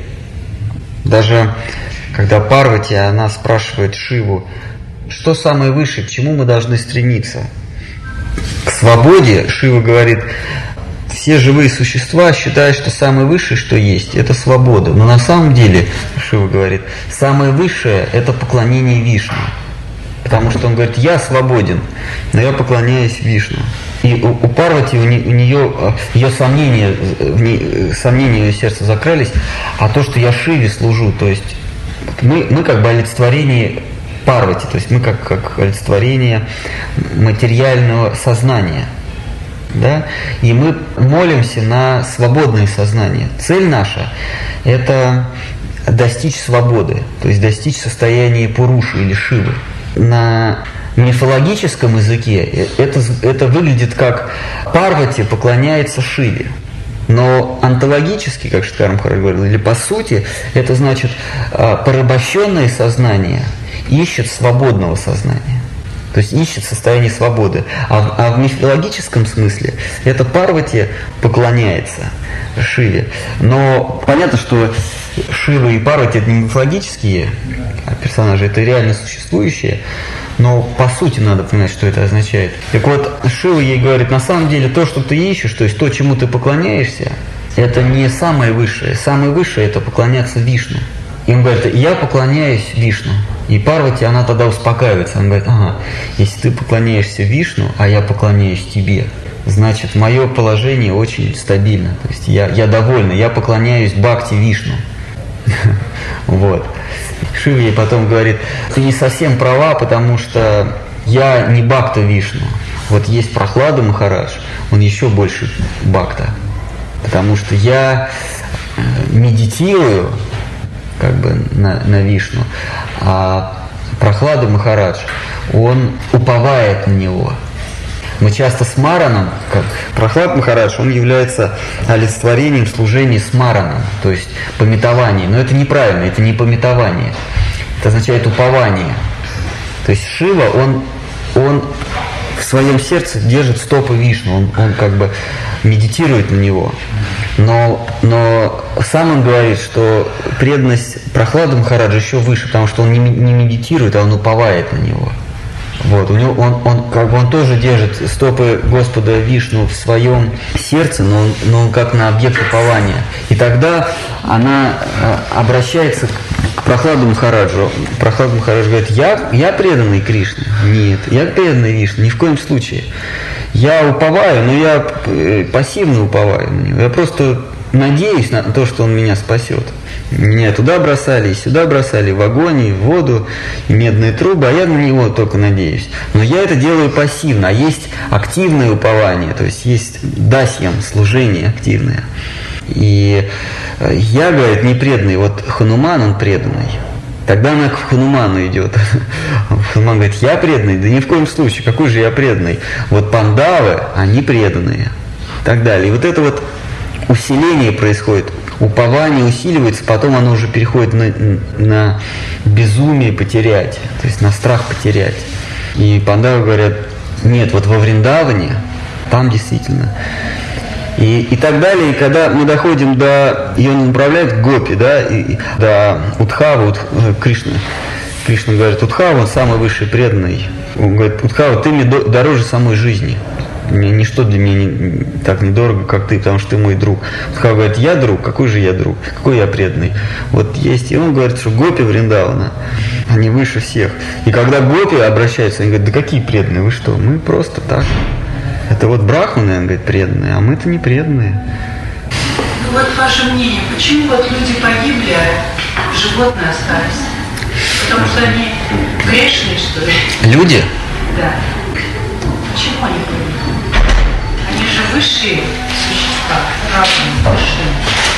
Speaker 1: Даже когда Парвати, она спрашивает Шиву, что самое высшее, к чему мы должны стремиться? К свободе, Шива говорит, все живые существа считают, что самое высшее, что есть, это свобода. Но на самом деле, Шива говорит, самое высшее – это поклонение Вишну. Потому что он говорит, я свободен, но я поклоняюсь Вишну. И у, у Парвати, у, не, у нее, ее сомнения, в ней, сомнения в ее сердце закрылись, а то, что я Шиве служу, то есть мы, мы как бы олицетворение Парвати, то есть мы как, как олицетворение материального сознания. Да? И мы молимся на свободное сознание. Цель наша – это достичь свободы, то есть достичь состояния Пуруши или Шивы. На мифологическом языке это, это выглядит как Парвати поклоняется Шиве. Но онтологически, как Штхар Махарадж говорил, или по сути, это значит порабощенное сознание ищет свободного сознания. То есть ищет состояние свободы. А, а в мифологическом смысле это Парвати поклоняется Шиве. Но понятно, что Шива и Парвати это не мифологические персонажи, это реально существующие. Но по сути надо понимать, что это означает. Так вот, Шива ей говорит, на самом деле то, что ты ищешь, то есть то, чему ты поклоняешься, это не самое высшее. Самое высшее это поклоняться Вишну. И он говорит, я поклоняюсь Вишну. И Парвати, она тогда успокаивается. Она говорит, ага, если ты поклоняешься Вишну, а я поклоняюсь тебе, значит, мое положение очень стабильно. То есть я, я довольна, я поклоняюсь Бхакти Вишну. Вот. Шива ей потом говорит, ты не совсем права, потому что я не Бхакта Вишну. Вот есть Прохлада Махарадж, он еще больше Бхакта. Потому что я медитирую как бы на, на Вишну, а Прохлада Махарадж, он уповает на него. Мы часто с Мараном, как Прохлад Махарадж, он является олицетворением служения с Мараном, то есть памятование. Но это неправильно, это не памятование, это означает упование. То есть Шива, он, он в своем сердце держит стопы Вишну, он, он как бы медитирует на него. Но, но сам он говорит, что преданность Прохлада Махараджа еще выше, потому что он не, не медитирует, а он уповает на него. Вот, у него он, он, как бы он тоже держит стопы Господа Вишну в своем сердце, но он, но он как на объект упования. И тогда она обращается к Прохладу Махараджу. Прохлад Махарадж говорит, я, я преданный Кришне? Нет, я преданный Вишну, ни в коем случае. Я уповаю, но я пассивно уповаю на него. Я просто надеюсь на то, что он меня спасет. Меня туда бросали, и сюда бросали, в огонь, и в воду, и медные трубы, а я на него только надеюсь. Но я это делаю пассивно, а есть активное упование, то есть есть дасьям, служение активное. И я, говорит, не преданный, вот Хануман, он преданный. Тогда она к Хануману идет. Хануман говорит, я преданный? Да ни в коем случае, какой же я преданный? Вот пандавы, они преданные. И так далее. И вот это вот усиление происходит, упование усиливается, потом оно уже переходит на, на безумие потерять, то есть на страх потерять. И пандавы говорят, нет, вот во Вриндаване, там действительно. И, и так далее, и когда мы доходим до, и он направляет к Гопи, да, и, до Удхавы, Уд, Кришны. Кришна говорит, Удхава, он самый высший преданный. Он говорит, Удхава, ты мне дороже самой жизни. Ничто для меня не, так недорого, как ты, потому что ты мой друг. Удхава говорит, я друг? Какой же я друг? Какой я преданный? Вот есть. И он говорит, что Гопи Вриндавана, они выше всех. И когда Гопи обращаются, они говорят, да какие преданные? Вы что? Мы просто так. Это вот брахманы, он говорит, преданные, а мы-то не преданные.
Speaker 3: Вот ваше мнение, почему вот люди погибли, а животные остались? Потому что они грешные, что ли?
Speaker 1: Люди?
Speaker 3: Да. Почему они погибли? Они же высшие существа, разные, высшие.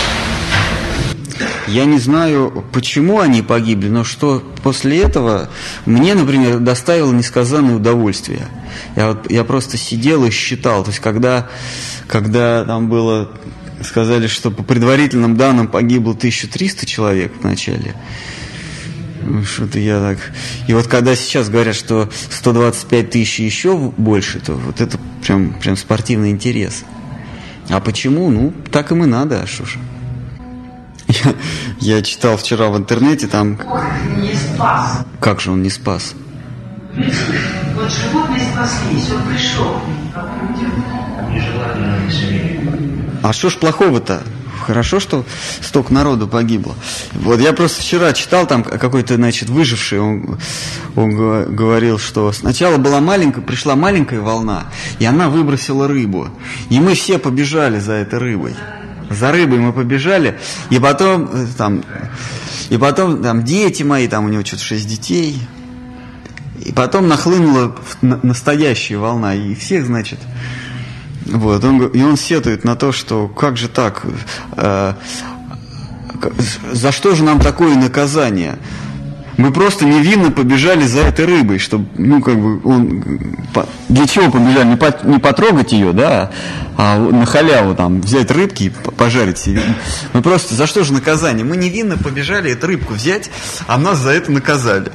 Speaker 1: Я не знаю, почему они погибли, но что после этого мне, например, доставило несказанное удовольствие. Я, вот, я просто сидел и считал. То есть, когда, когда там было, сказали, что по предварительным данным погибло тысяча триста человек в начале, что-то я так... И вот когда сейчас говорят, что сто двадцать пять тысяч и еще больше, то вот это прям, прям спортивный интерес. А почему? Ну, так им и надо, а что же. Я, я читал вчера в интернете, там...
Speaker 3: Бог не спас.
Speaker 1: Как же он не спас?
Speaker 3: Вот животные спаслись, он пришел к ним, как людям.
Speaker 2: Нежелательно население.
Speaker 1: А что ж плохого-то? Хорошо, что столько народу погибло. Вот я просто вчера читал, там какой-то, значит, выживший, он, он говорил, что сначала была маленькая, пришла маленькая волна, и она выбросила рыбу. И мы все побежали за этой рыбой. За рыбой мы побежали, и потом там, и потом там дети мои, там у него что-то шесть детей, и потом нахлынула настоящая волна, и всех, значит, вот, он, и он сетует на то, что как же так, э, за что же нам такое наказание? Мы просто невинно побежали за этой рыбой, чтобы, ну, как бы, он... Для чего побежали? Не, по, не потрогать ее, да, а на халяву там взять рыбки и пожарить себе. Мы просто... За что же наказание? Мы невинно побежали эту рыбку взять, а нас за это наказали.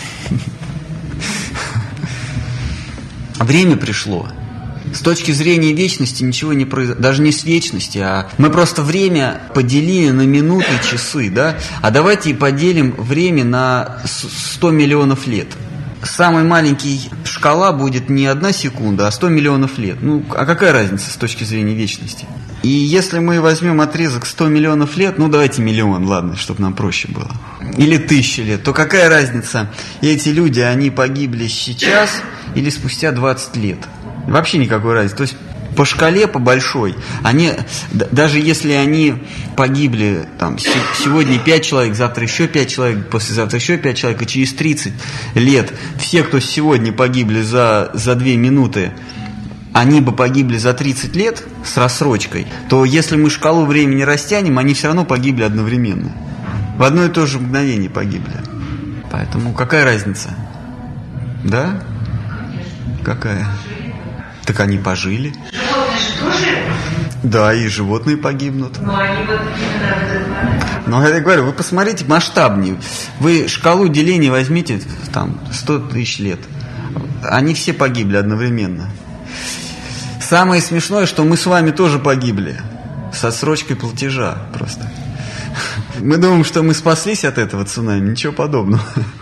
Speaker 1: Время пришло. С точки зрения вечности ничего не произошло. Даже не с вечности, а мы просто время поделили на минуты, часы, да? А давайте и поделим время на сто миллионов лет. Самый маленький шкала будет не одна секунда, а сто миллионов лет. Ну, а какая разница с точки зрения вечности? И если мы возьмем отрезок сто миллионов лет, ну давайте миллион, ладно, чтобы нам проще было. Или тысяча лет, то какая разница? И эти люди, они погибли сейчас или спустя двадцать лет? Вообще никакой разницы. То есть по шкале, по большой, они, даже если они погибли там, сегодня пять человек, завтра еще пять человек, послезавтра еще пять человек, и через тридцать лет все, кто сегодня погибли за, за две минуты, они бы погибли за тридцать лет с рассрочкой, то если мы шкалу времени растянем, они все равно погибли одновременно. В одно и то же мгновение погибли. Поэтому какая разница? Да? Какая? Так они пожили.
Speaker 3: Животные же тоже?
Speaker 1: Да, и животные погибнут.
Speaker 3: Но они вот именно в этот момент.
Speaker 1: Но я говорю, вы посмотрите масштабнее. Вы шкалу деления возьмите, там, сто тысяч лет. Они все погибли одновременно. Самое смешное, что мы с вами тоже погибли. С отсрочкой платежа просто. Мы думаем, что мы спаслись от этого цунами. Ничего подобного.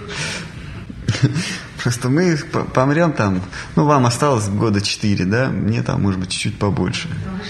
Speaker 1: Просто мы помрем там, ну, вам осталось года четыре, да? Мне там, может быть, чуть-чуть побольше.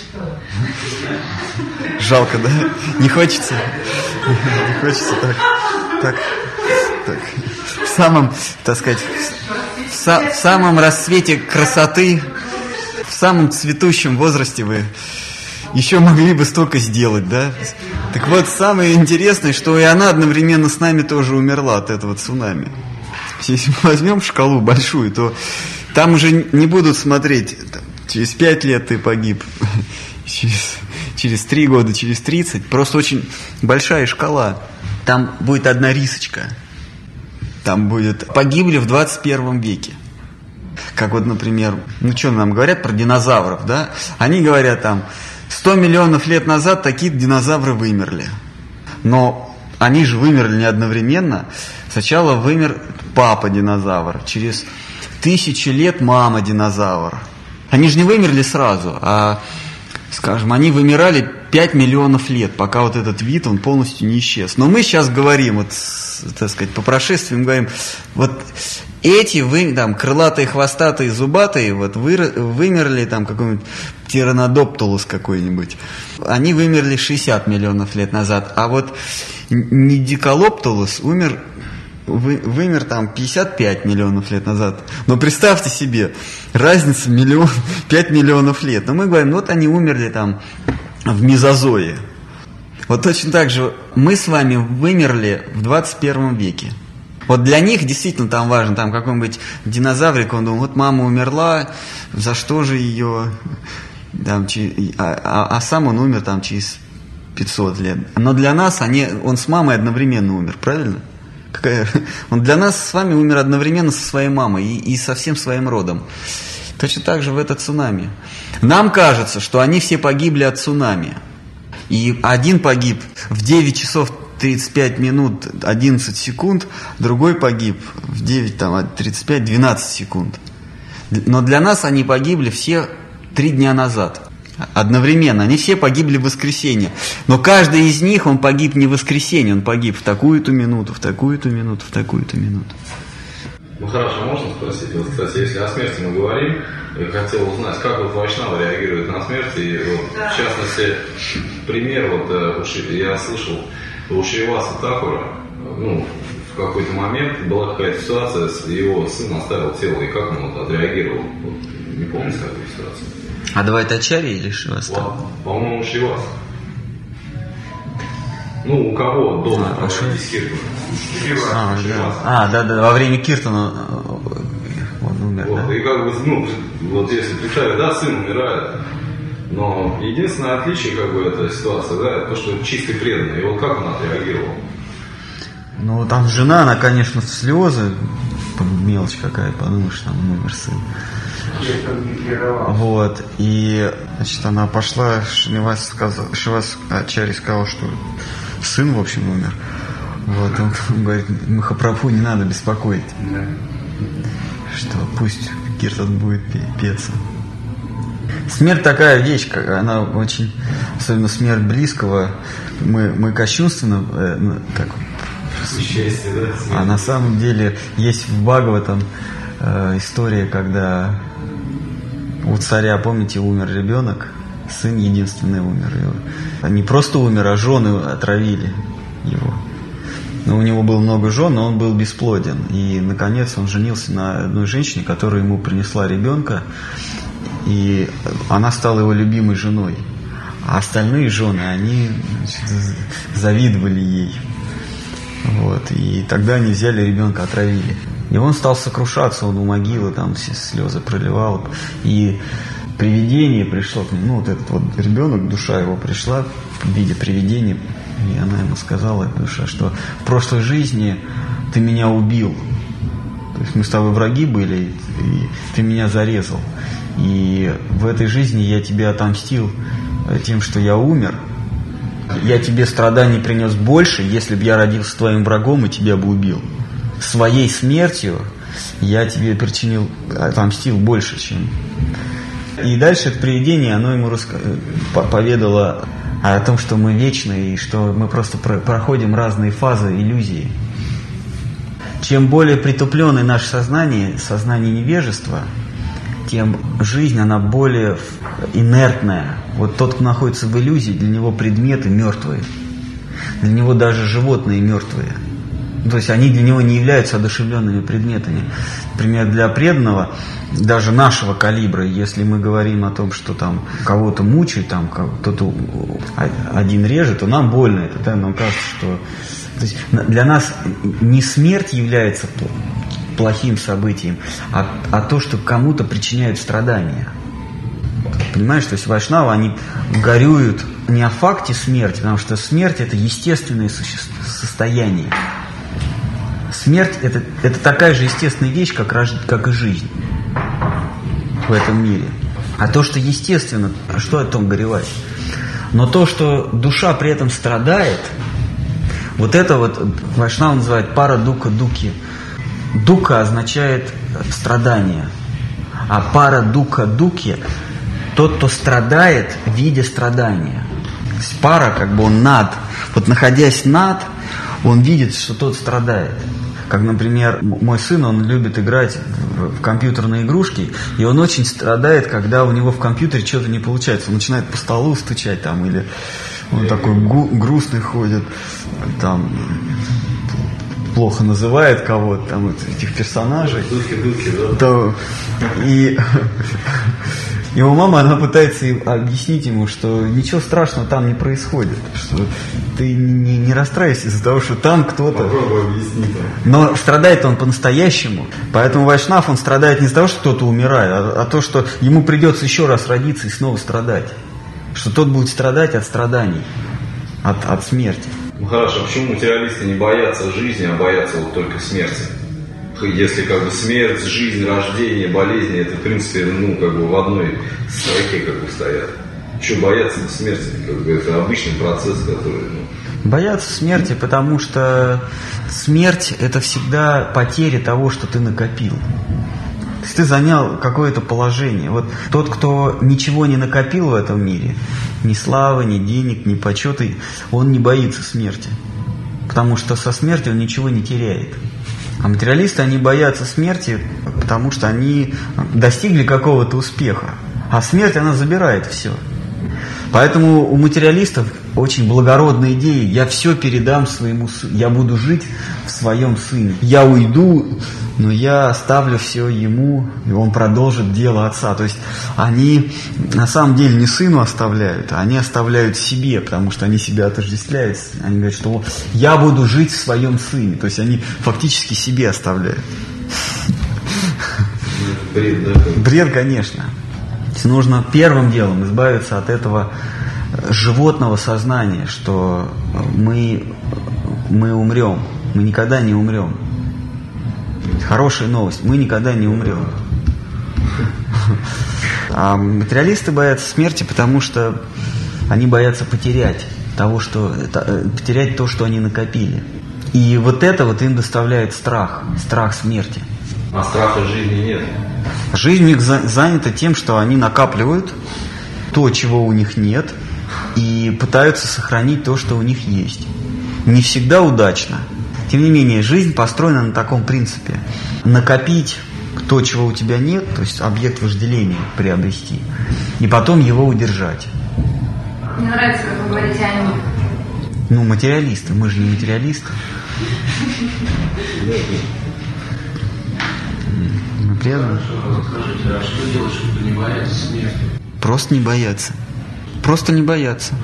Speaker 1: Жалко, да? Не хочется? Не хочется так, так, так. В самом, так сказать, в, са, в самом расцвете красоты, в самом цветущем возрасте вы еще могли бы столько сделать, да? Так вот, самое интересное, что и она одновременно с нами тоже умерла от этого цунами. Если мы возьмем шкалу большую, то там уже не будут смотреть, там, через пять лет ты погиб, через, через три года, через тридцать. Просто очень большая шкала. Там будет одна рисочка. Там будет погибли в двадцать первом веке. Как вот, например, ну что нам говорят про динозавров, да? Они говорят там, сто миллионов лет назад такие динозавры вымерли. Но они же вымерли не одновременно. Сначала вымер папа-динозавр, через тысячи лет мама-динозавр. Они же не вымерли сразу, а, скажем, они вымирали пять миллионов лет, пока вот этот вид, он полностью не исчез. Но мы сейчас говорим, вот, так сказать, по прошествиям говорим, вот эти, вы, там, крылатые, хвостатые, зубатые, вот, вы, вымерли, там, какой-нибудь тиранодоптилус какой-нибудь, они вымерли шестьдесят миллионов лет назад, а вот Нидиколоптилус умер... Вы, вымер там пятьдесят пять миллионов лет назад. Но представьте себе, разница миллион, пять миллионов лет. Но мы говорим, вот они умерли там в мезозое. Вот точно так же мы с вами вымерли в двадцать первом веке. Вот для них действительно там важно, там какой-нибудь динозаврик, он думал, вот мама умерла, за что же ее, там, а, а, а сам он умер там через пятьсот лет. Но для нас они, он с мамой одновременно умер, правильно? Какая? Он для нас с вами умер одновременно со своей мамой и, и со всем своим родом. Точно так же в это цунами. Нам кажется, что они все погибли от цунами. И один погиб в девять часов тридцать пять минут одиннадцать секунд, другой погиб в девять тридцать пять двенадцать секунд. Но для нас они погибли все три дня назад. Одновременно. Они все погибли в воскресенье. Но каждый из них, он погиб не в воскресенье, он погиб в такую-то минуту, в такую-то минуту, в такую-то минуту.
Speaker 4: Ну хорошо, можно спросить? Вот, кстати, если о смерти мы говорим, я хотел узнать, как вот вайшнавы реагируют на смерть. И вот, да. В частности, пример, вот я слышал у Шриваса Такура, ну, в какой-то момент была какая-то ситуация, его сын оставил тело, и как он вот отреагировал? Вот, не помню, с какой ситуации.
Speaker 1: А давай это Ачарья или Шривас?
Speaker 4: По-моему, Шривас. Ну, у кого дома
Speaker 1: а,
Speaker 4: проводить киртан?
Speaker 1: А, да. а, да, да, во время киртана он умер,
Speaker 4: вот,
Speaker 1: да?
Speaker 4: И как бы, ну, вот если представить, да, сын умирает, но единственное отличие, как бы, этой ситуации, да, это то, что чистый преданный. И вот как он отреагировал?
Speaker 1: Ну, там жена, она, конечно, в слезы, мелочь какая, подумаешь, там умер сын. Вот, и, значит, она пошла, Шривас сказал, Шривас Ачарья сказал, что сын, в общем, умер. Вот, он, он говорит, Махапрабху не надо беспокоить, да. Что пусть киртан будет петься. Смерть такая вещь, она очень, особенно смерть близкого, мы, мы кощунственно, э, как,
Speaker 4: счастье, да?
Speaker 1: А на самом деле есть в Бхагаватам э, история, когда у царя, помните, умер ребенок, сын единственный умер. Не просто умер, а жены отравили его. Но у него было много жен, но он был бесплоден. И, наконец, он женился на одной женщине, которая ему принесла ребенка. И она стала его любимой женой. А остальные жены, они, значит, завидовали ей. Вот. И тогда они взяли ребенка, отравили. И он стал сокрушаться, он у могилы там все слезы проливал. И привидение пришло к нему, ну вот этот вот ребенок, душа его пришла в виде привидения. И она ему сказала, душа, что в прошлой жизни ты меня убил. То есть мы с тобой враги были, и ты меня зарезал. И в этой жизни я тебе отомстил тем, что я умер. Я тебе страданий принес больше, если бы я родился твоим врагом и тебя бы убил. Своей смертью я тебе причинил, отомстил больше, чем... И дальше это привидение, оно ему раска... поведало о том, что мы вечны и что мы просто про... проходим разные фазы иллюзии. Чем более притупленное наше сознание, сознание невежества, тем жизнь, она более инертная. Вот тот, кто находится в иллюзии, для него предметы мертвые. Для него даже животные мертвые. То есть они для него не являются одушевленными предметами. Например, для преданного, даже нашего калибра, если мы говорим о том, что там кого-то мучают, там кто-то один режет, то нам больно это, да, нам кажется, что... То есть для нас не смерть является плохим событием, а, а то, что кому-то причиняют страдания. Понимаешь, то есть вайшнавы, они горюют не о факте смерти, потому что смерть – это естественное состояние. Смерть это, – это такая же естественная вещь, как, как и жизнь в этом мире. А то, что естественно, что о том горевать? Но то, что душа при этом страдает, вот это вот вайшнавы называют пара-дука-дуки. Дука означает страдание, а пара-дука-дуки – тот, кто страдает, видя страдания. То есть пара, как бы он над, вот находясь над, он видит, что тот страдает. Как, например, мой сын, он любит играть в компьютерные игрушки, и он очень страдает, когда у него в компьютере что-то не получается. Он начинает по столу стучать, там, или он такой грустный ходит, там, плохо называет кого-то, там, этих персонажей.
Speaker 4: Духи, духи, да.
Speaker 1: То, и, Его мама, она пытается объяснить ему, что ничего страшного там не происходит, что ты не, не расстраивайся из-за того, что там кто-то...
Speaker 4: Попробуй объяснить.
Speaker 1: Но страдает он по-настоящему. Поэтому вайшнав, он страдает не из-за того, что кто-то умирает, а, а то, что ему придется еще раз родиться и снова страдать. Что тот будет страдать от страданий, от, от смерти.
Speaker 4: Ну хорошо, а почему материалисты не боятся жизни, а боятся вот только смерти? Если как бы смерть, жизнь, рождение, болезни, это в принципе, ну, как бы в одной строке как бы стоят. Чего бояться смерти? Как бы это обычный процесс, который... Ну...
Speaker 1: Боятся смерти, потому что смерть – это всегда потеря того, что ты накопил. То есть ты занял какое-то положение. Вот тот, кто ничего не накопил в этом мире, ни славы, ни денег, ни почета, он не боится смерти. Потому что со смертью он ничего не теряет. А материалисты, они боятся смерти, потому что они достигли какого-то успеха. А смерть, она забирает все. Поэтому у материалистов очень благородная идея. Я все передам своему сыну. Я буду жить в своем сыне. Я уйду, но я оставлю все ему, и он продолжит дело отца. То есть они на самом деле не сыну оставляют, а они оставляют себе, потому что они себя отождествляют. Они говорят, что я буду жить в своем сыне. То есть они фактически себе оставляют.
Speaker 4: Бред, да?
Speaker 1: Бред, конечно. Нужно первым делом избавиться от этого животного сознания, что мы, мы умрем, мы никогда не умрем. Хорошая новость, мы никогда не умрем. А материалисты боятся смерти, потому что они боятся потерять того, что, потерять то, что они накопили. И вот это вот им доставляет страх, страх смерти.
Speaker 4: А страха жизни нет.
Speaker 1: Жизнь у них занята тем, что они накапливают то, чего у них нет, и пытаются сохранить то, что у них есть. Не всегда удачно. Тем не менее, жизнь построена на таком принципе. Накопить то, чего у тебя нет, то есть объект вожделения приобрести, и потом его удержать.
Speaker 5: Мне нравится, как вы говорите о них.
Speaker 1: Ну, материалисты, мы же не материалисты. Мы преданные.
Speaker 6: Скажите, а что делать, чтобы не бояться смерти?
Speaker 1: Просто не бояться. Просто не бояться.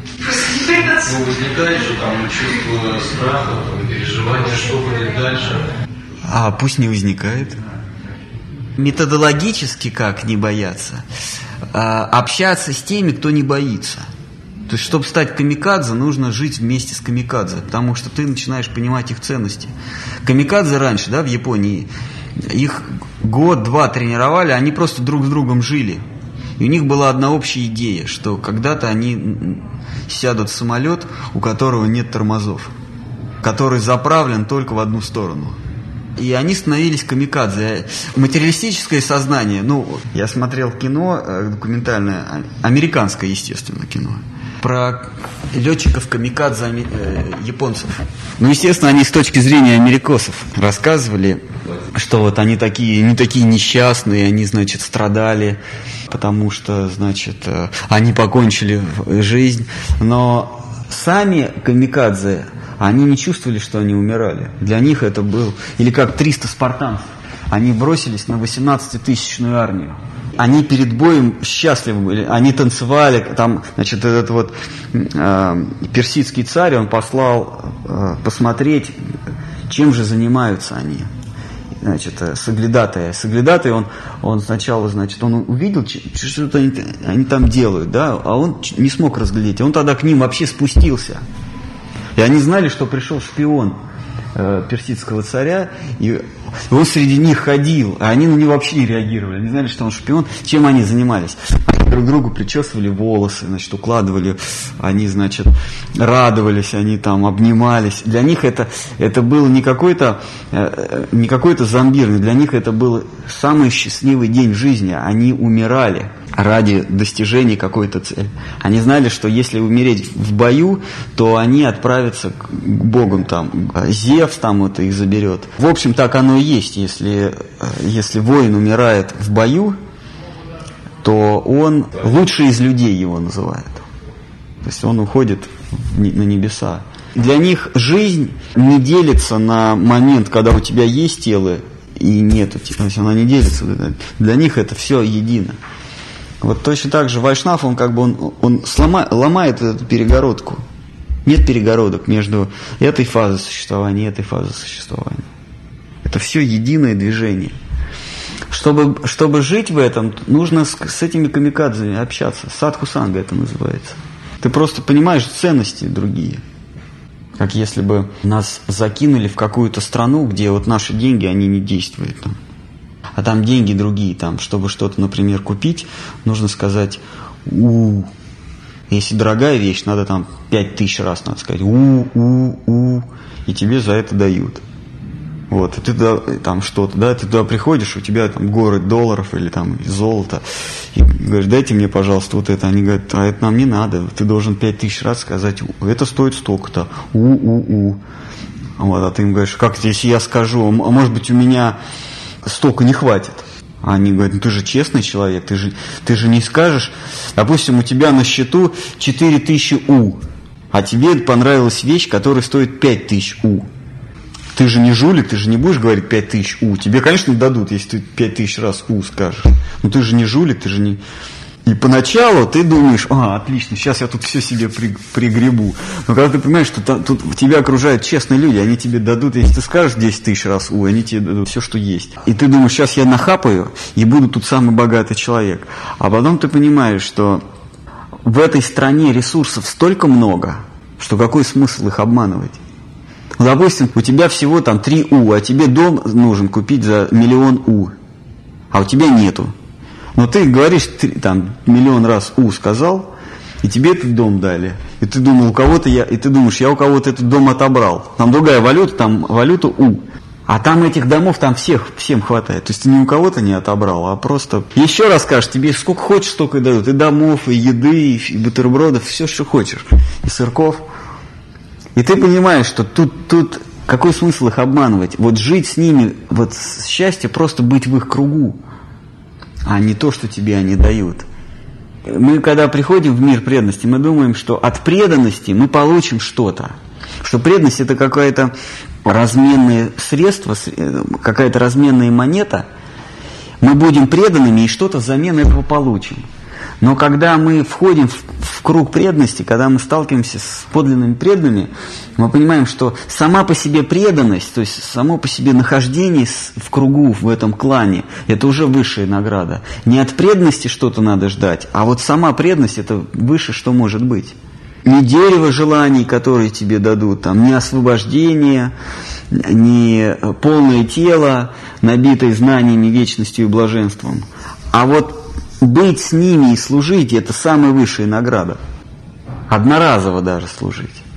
Speaker 6: Ну, возникает же там чувство страха, там, переживания, что будет дальше.
Speaker 1: А пусть не возникает. Методологически как не бояться? А, общаться с теми, кто не боится. То есть, чтобы стать камикадзе, нужно жить вместе с камикадзе, потому что ты начинаешь понимать их ценности. Камикадзе раньше, да, в Японии, их год-два тренировали, они просто друг с другом жили. И у них была одна общая идея, что когда-то они сядут в самолет, у которого нет тормозов, который заправлен только в одну сторону. И они становились камикадзе. Материалистическое сознание. Ну, я смотрел кино документальное, американское, естественно, кино, про летчиков камикадзе э, японцев. Ну, естественно, они с точки зрения америкосов рассказывали, что вот они такие, не такие несчастные, они, значит, страдали, потому что, значит, э, они покончили жизнь. Но сами камикадзе, они не чувствовали, что они умирали. Для них это был, или как триста спартанцев, они бросились на восемнадцатитысячную армию. Они перед боем счастливы были, они танцевали, там, значит, этот вот э, персидский царь, он послал э, посмотреть, чем же занимаются они. Значит, соглядатые. Соглядатые, он, он сначала, значит, он увидел, что-то они, они там делают, да, а он не смог разглядеть. Он тогда к ним вообще спустился. И они знали, что пришел шпион э, персидского царя, и он среди них ходил, а они на него вообще не реагировали. Они знали, что он шпион. Чем они занимались? Они друг другу причесывали волосы, значит, укладывали, они, значит, радовались, они там обнимались. Для них это, это был не какой-то, э, не какой-то зомбирный, для них это был самый счастливый день в жизни. Они умирали ради достижения какой-то цели. Они знали, что если умереть в бою, то они отправятся к богам, там, Зевс там это их заберет. В общем, так оно и есть. Если, если воин умирает в бою, то он лучший из людей его называют. То есть он уходит на небеса. Для них жизнь не делится на момент, когда у тебя есть тело и нету. То есть она не делится. Для них это все едино. Вот точно так же вайшнав, он как бы он, он слома, ломает эту перегородку. Нет перегородок между этой фазой существования и этой фазой существования. Это все единое движение. Чтобы, чтобы жить в этом, нужно с, с этими камикадзами общаться. Садху-санга это называется. Ты просто понимаешь ценности другие. Как если бы нас закинули в какую-то страну, где вот наши деньги, они не действуют там. А там деньги другие, там, чтобы что-то, например, купить, нужно сказать у. Если дорогая вещь, надо там пять тысяч раз надо сказать у-у-у, и тебе за это дают. Вот, и ты туда, там что-то, да, ты туда приходишь, у тебя там горы долларов или там золото, и говоришь, дайте мне, пожалуйста, вот это. Они говорят, а это нам не надо, ты должен пять тысяч раз сказать, это стоит столько-то, у-у-у. Вот, а ты им говоришь, как если я скажу, а может быть у меня столько не хватит. А они говорят, ну ты же честный человек, ты же, ты же не скажешь, допустим, у тебя на счету четыре тысячи у, а тебе понравилась вещь, которая стоит пять тысяч у. Ты же не жулик, ты же не будешь говорить пять тысяч у. Тебе, конечно, дадут, если ты пять тысяч раз у скажешь. Но ты же не жулик, ты же не... И поначалу ты думаешь, а, отлично, сейчас я тут все себе при, пригребу. Но когда ты понимаешь, что там, тут тебя окружают честные люди, они тебе дадут, если ты скажешь десять тысяч раз у, они тебе дадут все, что есть. И ты думаешь, сейчас я нахапаю и буду тут самый богатый человек. А потом ты понимаешь, что в этой стране ресурсов столько много, что какой смысл их обманывать? Ну, допустим, у тебя всего там три у, а тебе дом нужен купить за миллион у, а у тебя нету. Но ты говоришь, ты, там, миллион раз «у» сказал, и тебе этот дом дали. И ты думал, у кого-то я, и ты думаешь, я у кого-то этот дом отобрал. Там другая валюта, там валюта «у». А там этих домов, там всех, всем хватает. То есть ты ни у кого-то не отобрал, а просто... Еще раз скажешь, тебе сколько хочешь, столько и дадут. И домов, и еды, и бутербродов, все, что хочешь. И сырков. И ты понимаешь, что тут, тут какой смысл их обманывать? Вот жить с ними, вот счастье просто быть в их кругу. А не то, что тебе они дают. Мы, когда приходим в мир преданности, мы думаем, что от преданности мы получим что-то. Что преданность – это какое-то разменное средство, какая-то разменная монета. Мы будем преданными и что-то взамен этого получим. Но когда мы входим в, в круг преданности, когда мы сталкиваемся с подлинными преданными, мы понимаем, что сама по себе преданность, то есть само по себе нахождение в кругу, в этом клане, это уже высшая награда. Не от преданности что-то надо ждать, а вот сама преданность – это выше, что может быть. Не дерево желаний, которые тебе дадут, там, не освобождение, не полное тело, набитое знаниями, вечностью и блаженством, а вот быть с ними и служить – это самая высшая награда. Одноразово даже служить.